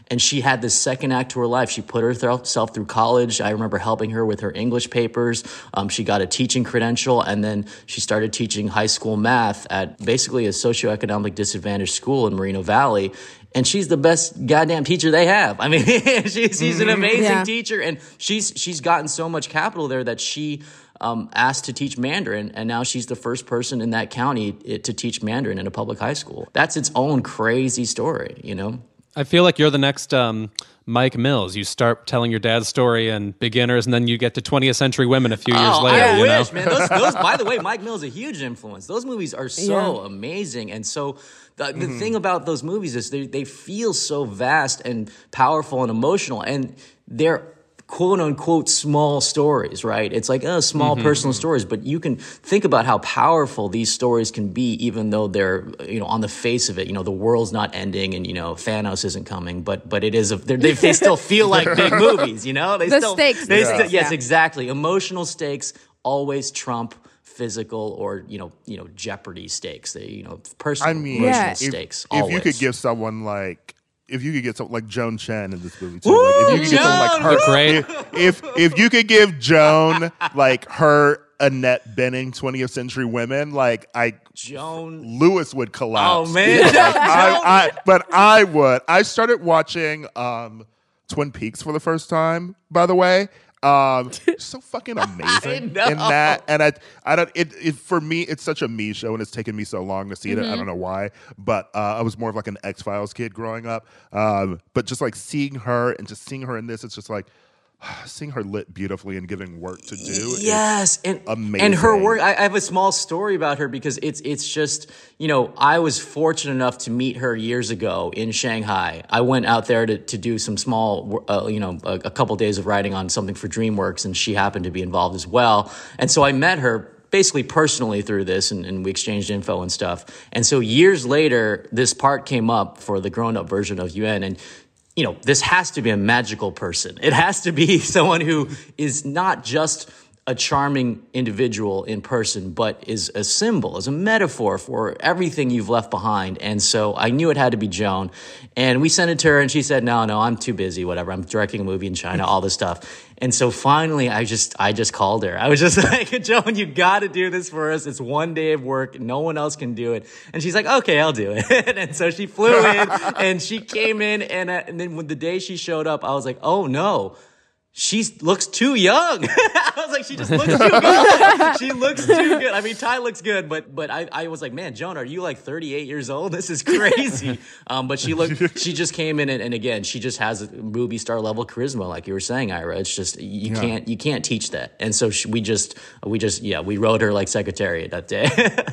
And she had this second act to her life. She put herself through college. I remember helping her with her English papers. Um, she got a teaching credential, and then she started teaching high school math at basically a socioeconomic disadvantaged school in Moreno Valley. And she's the best goddamn teacher they have. I mean, she's, she's an amazing Yeah. teacher, and she's she's gotten so much capital there that she um, asked to teach Mandarin, and now she's the first person in that county to teach Mandarin in a public high school. That's its own crazy story, you know? I feel like you're the next um, Mike Mills. You start telling your dad's story and beginners, and then you get to twentieth Century Women a few years Oh, later. I you wish, know? man. Those, those, by the way, Mike Mills is a huge influence. Those movies are so Yeah. amazing. And so the, the thing about those movies is they, they feel so vast and powerful and emotional. And they're quote unquote small stories, right? It's like uh, small personal stories, but you can think about how powerful these stories can be, even though they're, you know, on the face of it, you know, the world's not ending and, you know, Thanos isn't coming, but but it is, a, they, they still feel like big movies, you know? They The still, stakes, They the still, stakes, yes, yeah. exactly. Emotional stakes always trump physical or, you know, you know, Jeopardy stakes. They, you know, personal I mean, emotional Yeah. if, stakes. if always. you could give someone like, if you could get someone like Joan Chen in this movie too, like if you could get someone like her, You're great. if if you could give Joan like her Annette Bening twentieth Century Women, like I Joan. Lewis would collapse. Oh, man. Like, I, I, but I would. I started watching um, Twin Peaks for the first time, by the way. Um, so fucking amazing know. in that, and I, I don't. It, it for me, it's such a me show, and it's taken me so long to see it. I don't know why, but uh, I was more of like an X Files kid growing up. Um, but just like seeing her and just seeing her in this, it's just like seeing her lit beautifully and giving work to do. is Yes, and amazing. and her work. I, I have a small story about her because it's it's just, you know, I was fortunate enough to meet her years ago in Shanghai. I went out there to to do some small, uh, you know, a, a couple days of writing on something for DreamWorks, and she happened to be involved as well. And so I met her basically personally through this, and, and we exchanged info and stuff. And so years later, this part came up for the grown-up version of Yuan, and you know, this has to be a magical person. It has to be someone who is not just a charming individual in person, but is a symbol, is a metaphor for everything you've left behind. And so I knew it had to be Joan. And we sent it to her, and she said, no, no, I'm too busy, whatever. I'm directing a movie in China, all this stuff. And so finally, I just I just called her. I was just like, Joan, you got to do this for us. It's one day of work. No one else can do it. And she's like, okay, I'll do it. And so she flew in, and she came in, and, uh, and then when the day she showed up, I was like, oh, no. She looks too young. I was like, she just looks too good. She looks too good. I mean, Ty looks good, but but I, I was like, man, Joan, are you like thirty-eight years old? This is crazy. Um, but she looked. She just came in, and, and again, she just has a movie star level charisma, like you were saying, Ira. It's just you Yeah. can't you can't teach that. And so she, we just we just yeah we wrote her like Secretariat that day.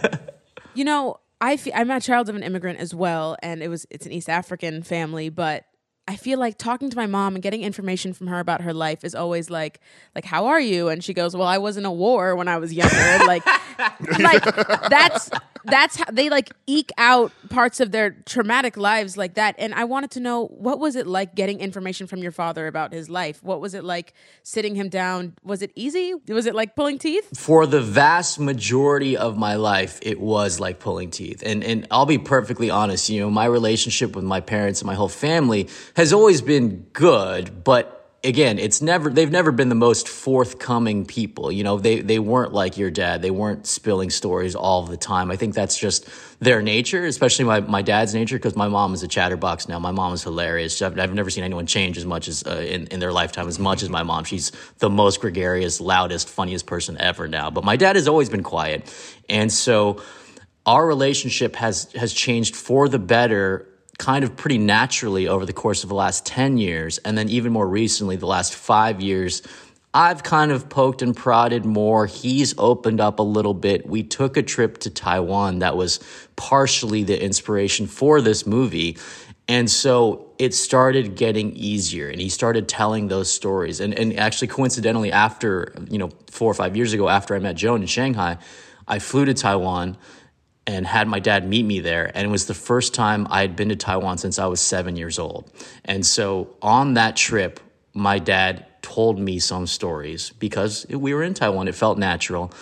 You know, I fe- I'm a child of an immigrant as well, and it was it's an East African family, but I feel like talking to my mom and getting information from her about her life is always like, like, how are you? And she goes, well, I was in a war when I was younger. like, like that's that's how they like eke out parts of their traumatic lives like that. And I wanted to know, what was it like getting information from your father about his life? What was it like sitting him down? Was it easy? Was it like pulling teeth? For the vast majority of my life, it was like pulling teeth. And and I'll be perfectly honest, you know, my relationship with my parents and my whole family has always been good, but again, it's never they've never been the most forthcoming people. You know, they they weren't like your dad. They weren't spilling stories all the time. I think that's just their nature, especially my, my dad's nature, because my mom is a chatterbox now. My mom is hilarious. I've, I've never seen anyone change as much as uh, in, in their lifetime as much as my mom. She's the most gregarious, loudest, funniest person ever now. But my dad has always been quiet. And so our relationship has has changed for the better kind of pretty naturally over the course of the last ten years. And then even more recently, the last five years, I've kind of poked and prodded more. He's opened up a little bit. We took a trip to Taiwan that was partially the inspiration for this movie. And so it started getting easier, and he started telling those stories. And and actually, coincidentally, after, you know, four or five years ago, after I met Joan in Shanghai, I flew to Taiwan and had my dad meet me there. And it was the first time I had been to Taiwan since I was seven years old. And so on that trip, my dad told me some stories because we were in Taiwan. It felt natural.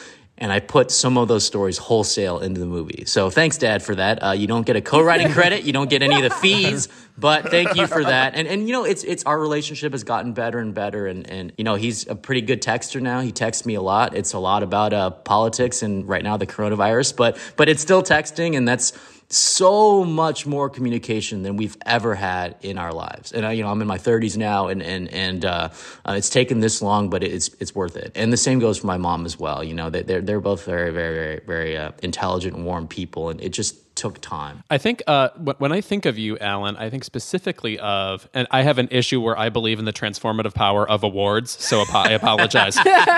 and I put some of those stories wholesale into the movie. So thanks, Dad, for that. Uh, you don't get a co-writing credit. You don't get any of the fees, but thank you for that. And, and you know, it's it's our relationship has gotten better and better. And, and you know, he's a pretty good texter now. He texts me a lot. It's a lot about uh, politics and right now the coronavirus, but but it's still texting, and that's so much more communication than we've ever had in our lives. And I, you know, I'm in my thirties now, and and and uh, uh, it's taken this long, but it's it's worth it. And the same goes for my mom as well. You know, they, they're they're both very very very very uh, intelligent and warm people, and it just took time. I think uh, w- when I think of you, Alan, I think specifically of, and I have an issue where I believe in the transformative power of awards, so ap- I apologize.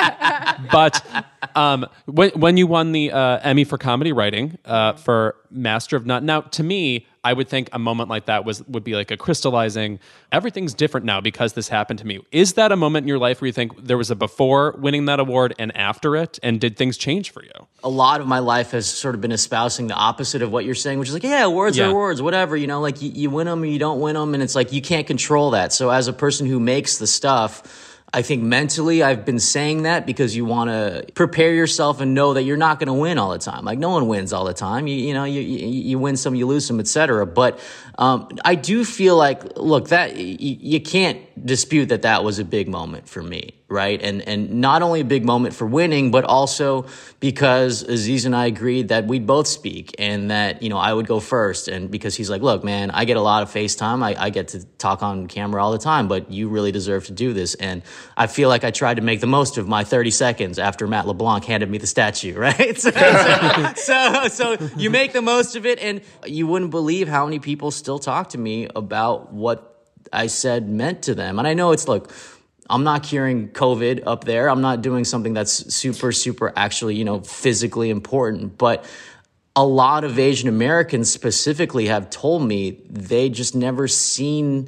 But um, when, when you won the uh, Emmy for comedy writing uh, for Master of None, now to me, I would think a moment like that was would be like a crystallizing. Everything's different now because this happened to me. Is that a moment in your life where you think there was a before winning that award and after it, and did things change for you? A lot of my life has sort of been espousing the opposite of what you're saying, which is like, yeah, awards Yeah. are awards, whatever, you know, like you, you win them or you don't win them, and it's like you can't control that. So as a person who makes the stuff, I think mentally I've been saying that because you want to prepare yourself and know that you're not going to win all the time. Like no one wins all the time. You, you know, you, you you win some, you lose some, et cetera. But um, I do feel like, look, that you, you can't dispute that that was a big moment for me, right? And and not only a big moment for winning, but also because Aziz and I agreed that we'd both speak and that, you know, I would go first. And because he's like, look, man, I get a lot of FaceTime. I, I get to talk on camera all the time, but you really deserve to do this. And I feel like I tried to make the most of my thirty seconds after Matt LeBlanc handed me the statue, right? So, so, so, so you make the most of it, and you wouldn't believe how many people still talk to me about what I said meant to them. And I know it's, look, I'm not curing COVID up there. I'm not doing something that's super, super actually, you know, physically important. But a lot of Asian Americans specifically have told me they just never seen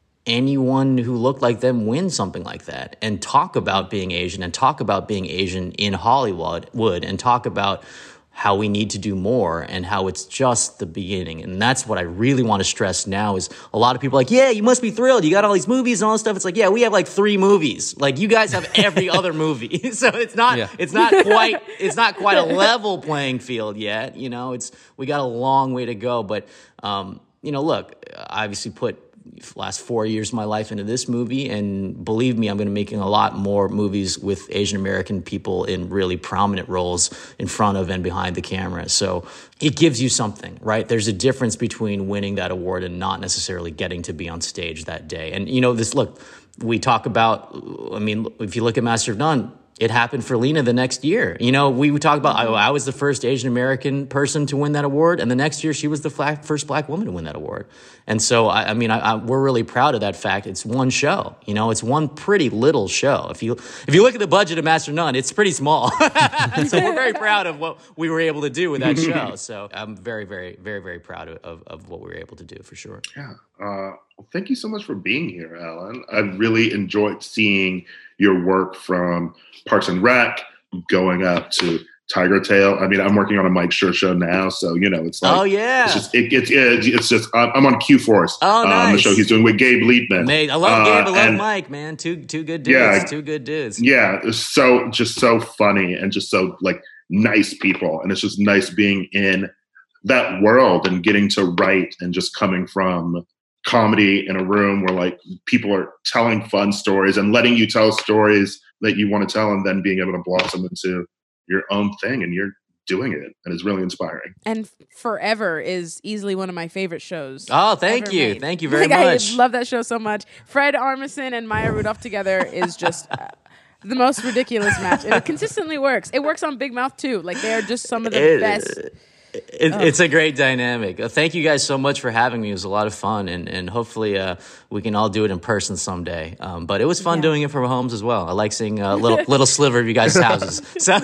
anyone who looked like them win something like that and talk about being Asian and talk about being Asian in Hollywood would and talk about how we need to do more and how it's just the beginning. And that's what I really want to stress now is a lot of people are like, yeah, you must be thrilled. You got all these movies and all this stuff. It's like, yeah, we have like three movies. Like you guys have every other movie. So it's not, Yeah. it's not quite, it's not quite a level playing field yet. You know, it's, we got a long way to go. But, um, you know, look, I obviously put last four years of my life into this movie, and believe me, I'm going to be making a lot more movies with Asian American people in really prominent roles in front of and behind the camera. So it gives you something, right? There's a difference between winning that award and not necessarily getting to be on stage that day. And you know, this, look, we talk about, I mean, if you look at Master of None, it happened for Lena the next year. You know, we would talk about, I, I was the first Asian American person to win that award, and the next year she was the fla- first black woman to win that award. And so, I, I mean, I, I, we're really proud of that fact. It's one show, you know, it's one pretty little show. If you if you look at the budget of Master of None, it's pretty small. So we're very proud of what we were able to do with that show. So I'm very, very, very, very proud of, of, of what we were able to do for sure. Yeah. Uh, well, thank you so much for being here, Alan. I've really enjoyed seeing your work from Parks and Rec, going up to Tiger Tail. I mean, I'm working on a Mike Schur show now, so you know, it's like, oh yeah, it's just it, it, it, it's just I'm on Q Force. Oh, nice. Um, the show he's doing with Gabe Liebman. Mate, I love uh, Gabe. I love and, Mike, man. Two two good dudes. Yeah, two good dudes. Yeah, it's so just so funny and just so like nice people, and it's just nice being in that world and getting to write and just coming from comedy in a room where like people are telling fun stories and letting you tell stories that you want to tell, and then being able to blossom into your own thing, and you're doing it, and it's really inspiring. And Forever is easily one of my favorite shows. Oh, thank ever you. made. Thank you very Like, much. I love that show so much. Fred Armisen and Maya Rudolph together is just uh, the most ridiculous match. And it consistently works. It works on Big Mouth too. Like they are just some of the It- best. It, it's a great dynamic. Uh, thank you guys so much for having me. It was a lot of fun, and, and hopefully uh, we can all do it in person someday. Um, but it was fun Yeah. doing it from homes as well. I like seeing a little little sliver of you guys' houses. So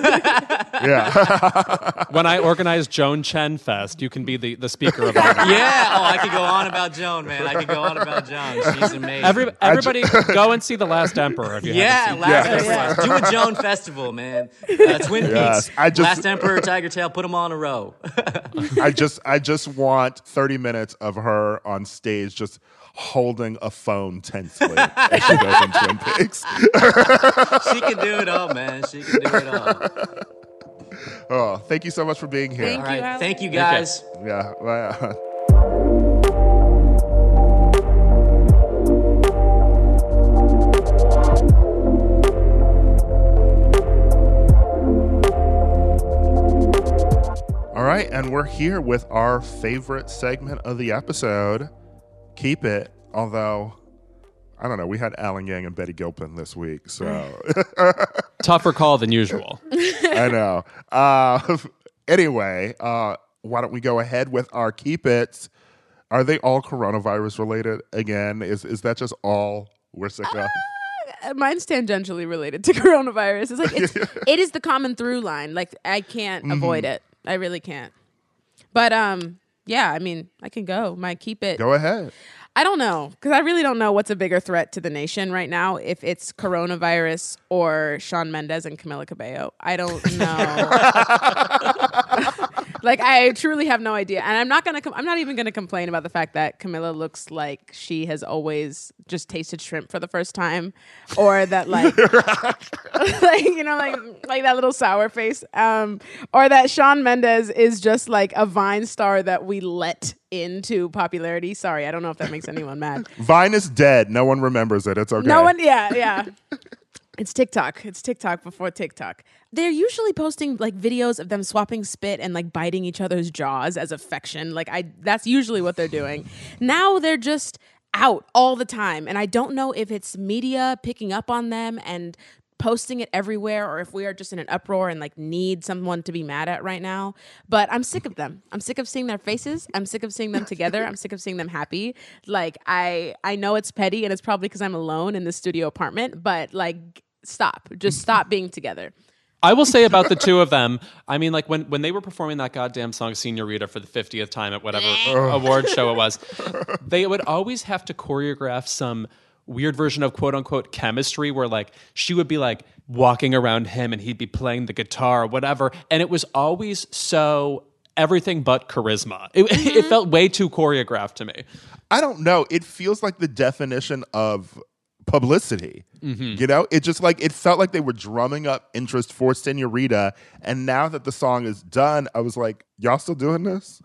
Yeah. When I organize Joan Chen Fest, you can be the, the speaker of our yeah, oh, I could go on about Joan, man. I could go on about Joan. She's amazing. Every, everybody go and see The Last Emperor if you yeah, haven't Last Yes. Emperor. Do a Joan festival, man. Uh, Twin Yes. Peaks, I just- Last Emperor, Tiger Tail, put them all in a row. I just I just want thirty minutes of her on stage just holding a phone tensely as she goes on Twin Peaks. She can do it all, man. She can do it all. Oh, thank you so much for being here. Thank All right. you, Alex. Thank you, guys. Yeah. Bye. All right, and we're here with our favorite segment of the episode, Keep It. Although, I don't know, we had Alan Yang and Betty Gilpin this week, so Tougher call than usual. I know. Uh, anyway, uh, why don't we go ahead with our Keep It's? Are they all coronavirus related again? Is is that just all we're sick of? Uh, Mine's tangentially related to coronavirus. It's like it's, it is the common through line. Like I can't Mm-hmm. avoid it. I really can't. But um, yeah. I mean, I can go. My Keep It. Go ahead. I don't know because I really don't know what's a bigger threat to the nation right now. If it's coronavirus or Shawn Mendes and Camila Cabello, I don't know. Like I truly have no idea, and I'm not gonna. Com- I'm not even gonna complain about the fact that Camila looks like she has always just tasted shrimp for the first time, or that like, like you know, like like that little sour face, um, or that Shawn Mendes is just like a Vine star that we let into popularity. Sorry, I don't know if that makes anyone mad. Vine is dead. No one remembers it. It's okay. No one, yeah, yeah. It's TikTok. It's TikTok before TikTok. They're usually posting like videos of them swapping spit and like biting each other's jaws as affection. Like I, that's usually what they're doing. Now they're just out all the time, and I don't know if it's media picking up on them and posting it everywhere, or if we are just in an uproar and like need someone to be mad at right now. But I'm sick of them. I'm sick of seeing their faces. I'm sick of seeing them together. I'm sick of seeing them happy. Like I, I know it's petty, and it's probably because I'm alone in the studio apartment. But like, stop. Just stop being together. I will say about the two of them, I mean, like when, when they were performing that goddamn song Senorita for the fiftieth time at whatever award show it was, they would always have to choreograph some weird version of quote unquote chemistry where like she would be like walking around him and he'd be playing the guitar or whatever. And it was always so everything but charisma. It, mm-hmm. it felt way too choreographed to me. I don't know. It feels like the definition of publicity. Mm-hmm. You know, it just like it felt like they were drumming up interest for Senorita, and now that the song is done, I was like, y'all still doing this?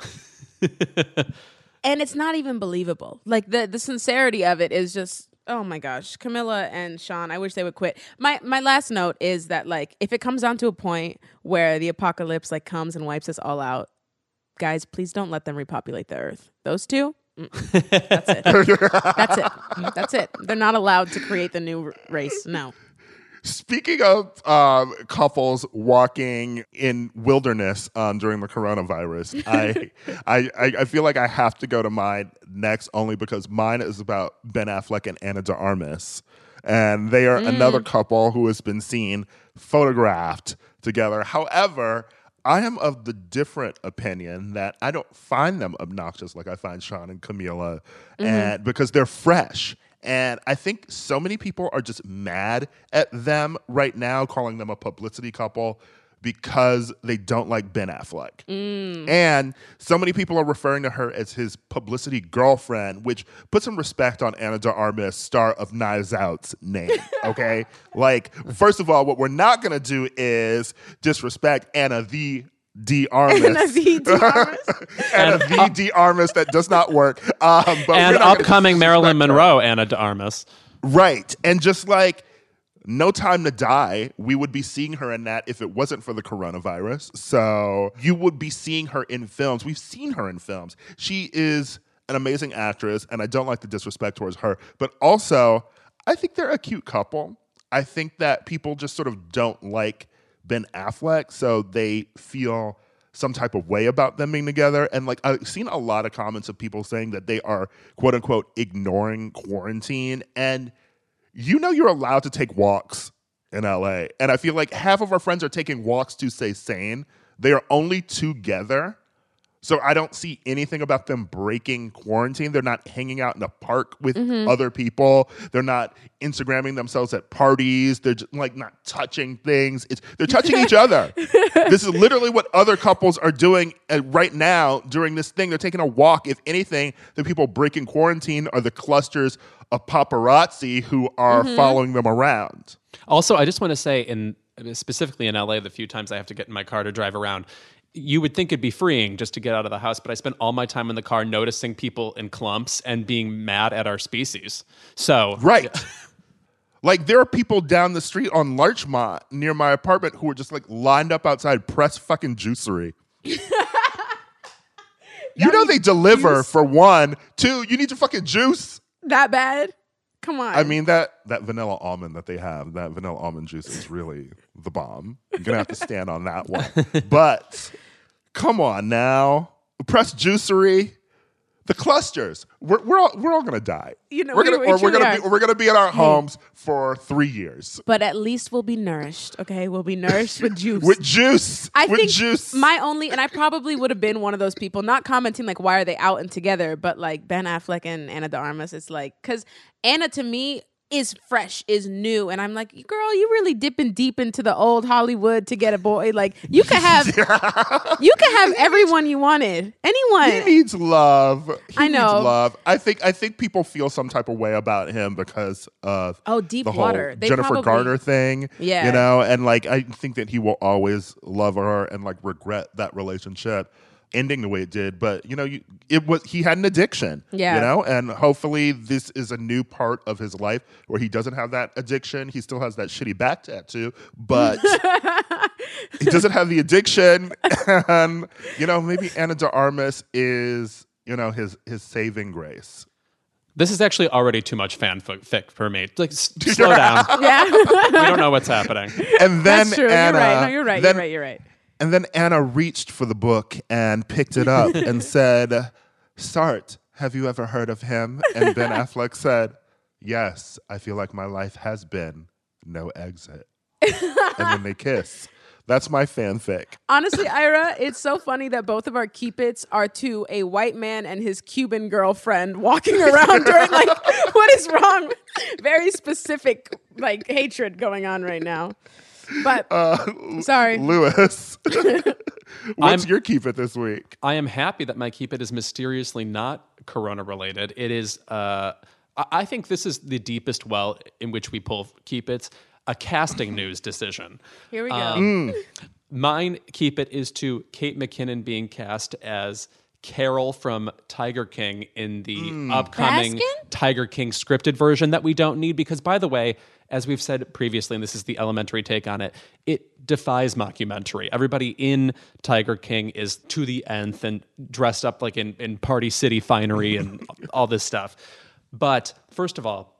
And it's not even believable. Like the the sincerity of it is just, oh my gosh, Camila and Shawn, I wish they would quit. My my last note is that like if it comes down to a point where the apocalypse like comes and wipes us all out, guys, please don't let them repopulate the earth. Those two, mm, that's it. That's it. That's it. They're not allowed to create the new r- race. No. Speaking of um, couples walking in wilderness um, during the coronavirus, I, I I feel like I have to go to mine next only because mine is about Ben Affleck and Ana de Armas. And they are mm. another couple who has been seen photographed together. However, I am of the different opinion that I don't find them obnoxious like I find Shawn and Camila, mm-hmm. and because they're fresh. And I think so many people are just mad at them right now, calling them a publicity couple because they don't like Ben Affleck. Mm. And so many people are referring to her as his publicity girlfriend, which puts some respect on Ana de Armas, star of Knives Out's name, okay? Like, first of all, what we're not going to do is disrespect Ana the de Armas. Ana the de Armas. Ana the de Armas, that does not work. Um, but and upcoming Marilyn Monroe, Ana de Armas. Right. And just like No Time to Die, we would be seeing her in that if it wasn't for the coronavirus. So you would be seeing her in films. We've seen her in films. She is an amazing actress, and I don't like the disrespect towards her. But also, I think they're a cute couple. I think that people just sort of don't like Ben Affleck, so they feel some type of way about them being together. And like I've seen a lot of comments of people saying that they are quote unquote ignoring quarantine. And you know you're allowed to take walks in L A. And I feel like half of our friends are taking walks to stay sane. They are only together. So I don't see anything about them breaking quarantine. They're not hanging out in a park with mm-hmm. other people. They're not Instagramming themselves at parties. They're just, like not touching things. It's, they're touching each other. This is literally what other couples are doing uh, right now during this thing. They're taking a walk. If anything, the people breaking quarantine are the clusters of paparazzi who are mm-hmm. following them around. Also, I just want to say in specifically in L A, the few times I have to get in my car to drive around, you would think it'd be freeing just to get out of the house, but I spend all my time in the car noticing people in clumps and being mad at our species. So Right. yeah. Like, there are people down the street on Larchmont near my apartment who are just, like, lined up outside Press fucking Juicery. You know they deliver, juice? for one. Two, you need your fucking juice. That bad? Come on. I mean, that that vanilla almond that they have, that vanilla almond juice is really the bomb. You're going to have to stand on that one. But come on now. Press Juicery. The clusters. We're we're all we're all gonna die. You know, we're we- gonna we or we're truly gonna are. be we're gonna be in our homes for three years But at least we'll be nourished, okay? We'll be nourished with juice. with juice. I with think juice. my only, and I probably would have been one of those people, not commenting like, why are they out and together? But like Ben Affleck and Anna de Armas, it's like, because Anna to me is fresh, is new. And I'm like, girl, you really dipping deep into the old Hollywood to get a boy. Like, you could have, you could have everyone you wanted. Anyone. He needs love. He I know. Needs love. I think. I think people feel some type of way about him because of Oh, Deep the whole Water. They Jennifer probably- Garner thing. Yeah. you know, and like I think that he will always love her and like regret that relationship ending the way it did. But you know, you, it was he had an addiction. Yeah. you know, and hopefully this is a new part of his life where he doesn't have that addiction. He still has that shitty back tattoo, but he doesn't have the addiction. And you know, maybe Anna de Armas is you know his his saving grace. This is actually already too much fanfic for me. Like, s- slow down. Yeah. We don't know what's happening. And then That's true. Anna, you're right. No, you're right. then- you're right. You're right. And then Anna reached for the book and picked it up and said, "Sart, have you ever heard of him?" And Ben Affleck said, "Yes, I feel like my life has been no exit." And then they kiss. That's my fanfic. Honestly, Ira, it's so funny that both of our keep its are to a white man and his Cuban girlfriend walking around during like, what is wrong? Very specific like hatred going on right now. But Uh, sorry. Lewis. What's I'm- your keep it this week? I am happy that my keep it is mysteriously not Corona related. It is. Uh, I I think this is the deepest well in which we pull keep it's a casting news decision. Here we go. Um, Mine keep it is to Kate McKinnon being cast as Carol from Tiger King in the upcoming Baskin? Tiger King scripted version that we don't need because, by the way, as we've said previously, and this is the elementary take on it, it defies mockumentary. Everybody in Tiger King is to the nth and dressed up like in, in Party City finery and all this stuff. But first of all,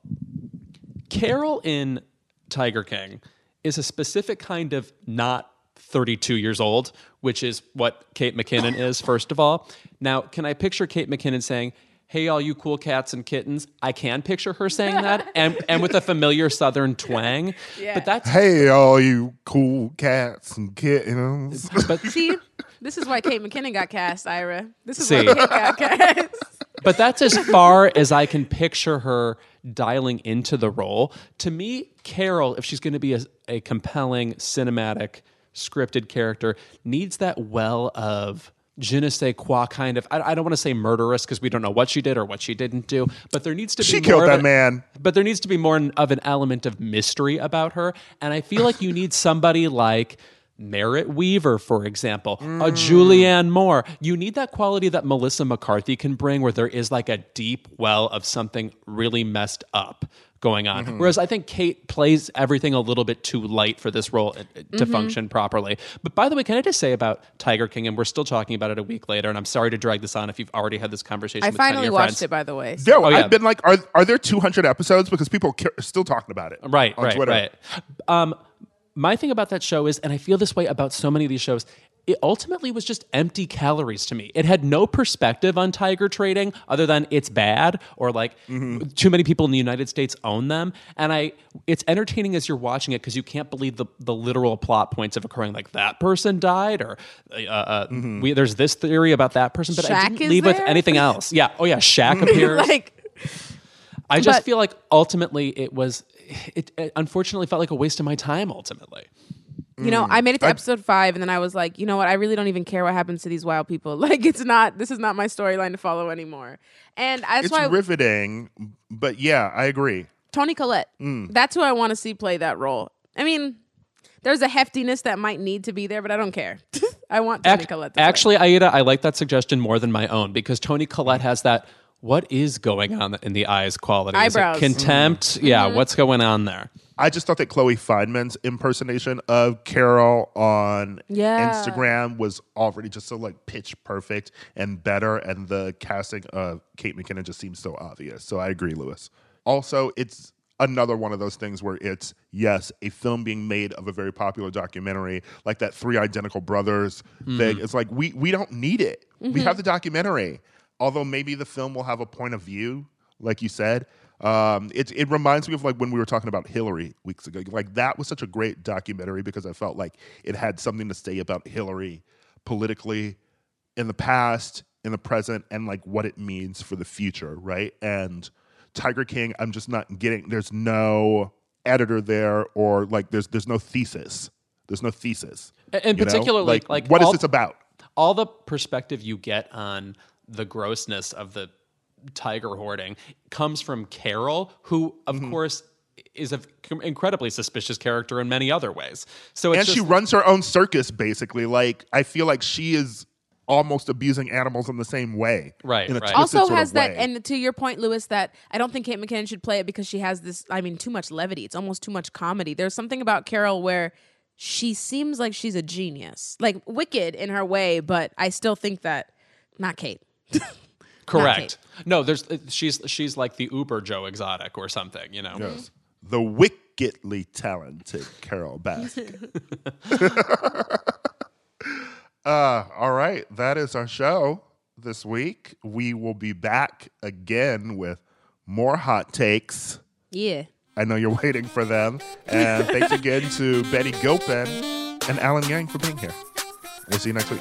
Carol in Tiger King is a specific kind of not thirty-two years old, which is what Kate McKinnon is, first of all. Now, can I picture Kate McKinnon saying, "Hey, all you cool cats and kittens"? I can picture her saying that, and, and with a familiar Southern twang. Yeah. But that's Hey, all you cool cats and kittens. but See, this is why Kate McKinnon got cast, Ira. This is See. why Kate got cast. But that's as far as I can picture her dialing into the role. To me, Carol, if she's going to be a, a compelling, cinematic, scripted character, needs that well of je ne sais quoi kind of, I, I don't want to say murderous because we don't know what she did or what she didn't do, but there needs to be She more killed of that a- man. But there needs to be more of an element of mystery about her. And I feel like you need somebody like Merritt Weaver, for example, a Julianne Moore. You need that quality that Melissa McCarthy can bring where there is like a deep well of something really messed up going on. Mm-hmm. Whereas I think Kate plays everything a little bit too light for this role uh, to Mm-hmm. function properly. But by the way, can I just say about Tiger King, and we're still talking about it a week later, and I'm sorry to drag this on if you've already had this conversation I with ten of finally your watched friends. it, by the way. Yo, Oh, yeah. I've been like, are are there two hundred episodes? Because people ca- are still talking about it. Right, on right, Twitter. right. Um, my thing about that show is, and I feel this way about so many of these shows, it ultimately was just empty calories to me. It had no perspective on tiger trading other than it's bad or like too many people in the United States own them. And I, it's entertaining as you're watching it because you can't believe the, the literal plot points of occurring. Like that person died, or uh, uh, we, there's this theory about that person, but I Shaq didn't is leave with there? anything else. Yeah. Oh yeah, Shaq appears. like, I just but- feel like ultimately it was, it, it unfortunately felt like a waste of my time ultimately. you know, I made it to episode five, and then I was like, you know what? I really don't even care what happens to these wild people. Like, it's not. This is not my storyline to follow anymore. And that's It's why riveting, but yeah, I agree. Toni Collette. Mm. That's who I want to see play that role. I mean, there's a heftiness that might need to be there, but I don't care. I want Toni Ac- Collette to Actually, Aida, I like that suggestion more than my own because Toni Collette has that, what is going on in the eyes quality? Eyebrows. Is it contempt? Mm. Yeah, Mm-hmm. what's going on there? I just thought that Chloe Feynman's impersonation of Carol on Yeah. Instagram was already just so like pitch perfect and better, and the casting of Kate McKinnon just seems so obvious. So I agree, Lewis. Also, it's another one of those things where it's, yes, a film being made of a very popular documentary, like that Three Identical Brothers Mm. thing. It's like, we we don't need it. Mm-hmm. We have the documentary. Although maybe the film will have a point of view, like you said. Um, it, it reminds me of like when we were talking about Hillary weeks ago. Like that was such a great documentary because I felt like it had something to say about Hillary politically in the past, in the present, and like what it means for the future, right? And Tiger King, I'm just not getting, there's no editor there, or like there's there's no thesis. There's no thesis. In you know? particular, like, like what all, is this about? All the perspective you get on the grossness of the tiger hoarding comes from Carol, who, of Mm-hmm. course, is an incredibly suspicious character in many other ways. So it's And just, she runs her own circus, basically. Like, I feel like she is almost abusing animals in the same way. Right, in a right. twisted Also sort has of that, way. and to your point, Lewis, that I don't think Kate McKinnon should play it because she has this, I mean, too much levity. It's almost too much comedy. There's something about Carol where she seems like she's a genius, like wicked in her way, but I still think that, not Kate. correct. No, there's she's she's like the Uber Joe Exotic or something, you know. Yes. The wickedly talented Carol Baskin. uh, all right, that is our show this week. We will be back again with more hot takes. Yeah. I know you're waiting for them. And thanks again to Betty Gilpin and Alan Yang for being here. We'll see you next week.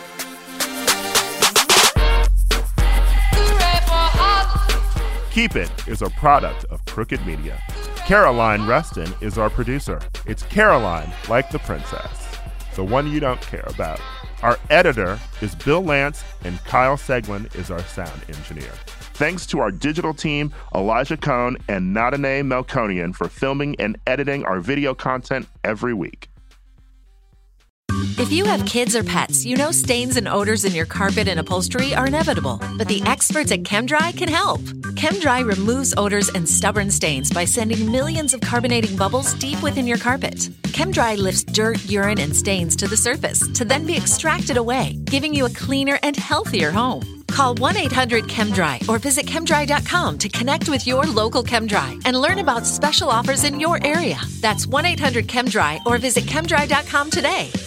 Keep It is a product of Crooked Media. Caroline Reston is our producer. It's Caroline, like the princess, the one you don't care about. Our editor is Bill Lance, and Kyle Seglin is our sound engineer. Thanks to our digital team, Elijah Cohn and Nadine Melkonian, for filming and editing our video content every week. If you have kids or pets, you know stains and odors in your carpet and upholstery are inevitable. But the experts at ChemDry can help. ChemDry removes odors and stubborn stains by sending millions of carbonating bubbles deep within your carpet. ChemDry lifts dirt, urine, and stains to the surface to then be extracted away, giving you a cleaner and healthier home. Call one eight hundred ChemDry or visit chemdry dot com to connect with your local ChemDry and learn about special offers in your area. That's one eight hundred ChemDry or visit chemdry dot com today.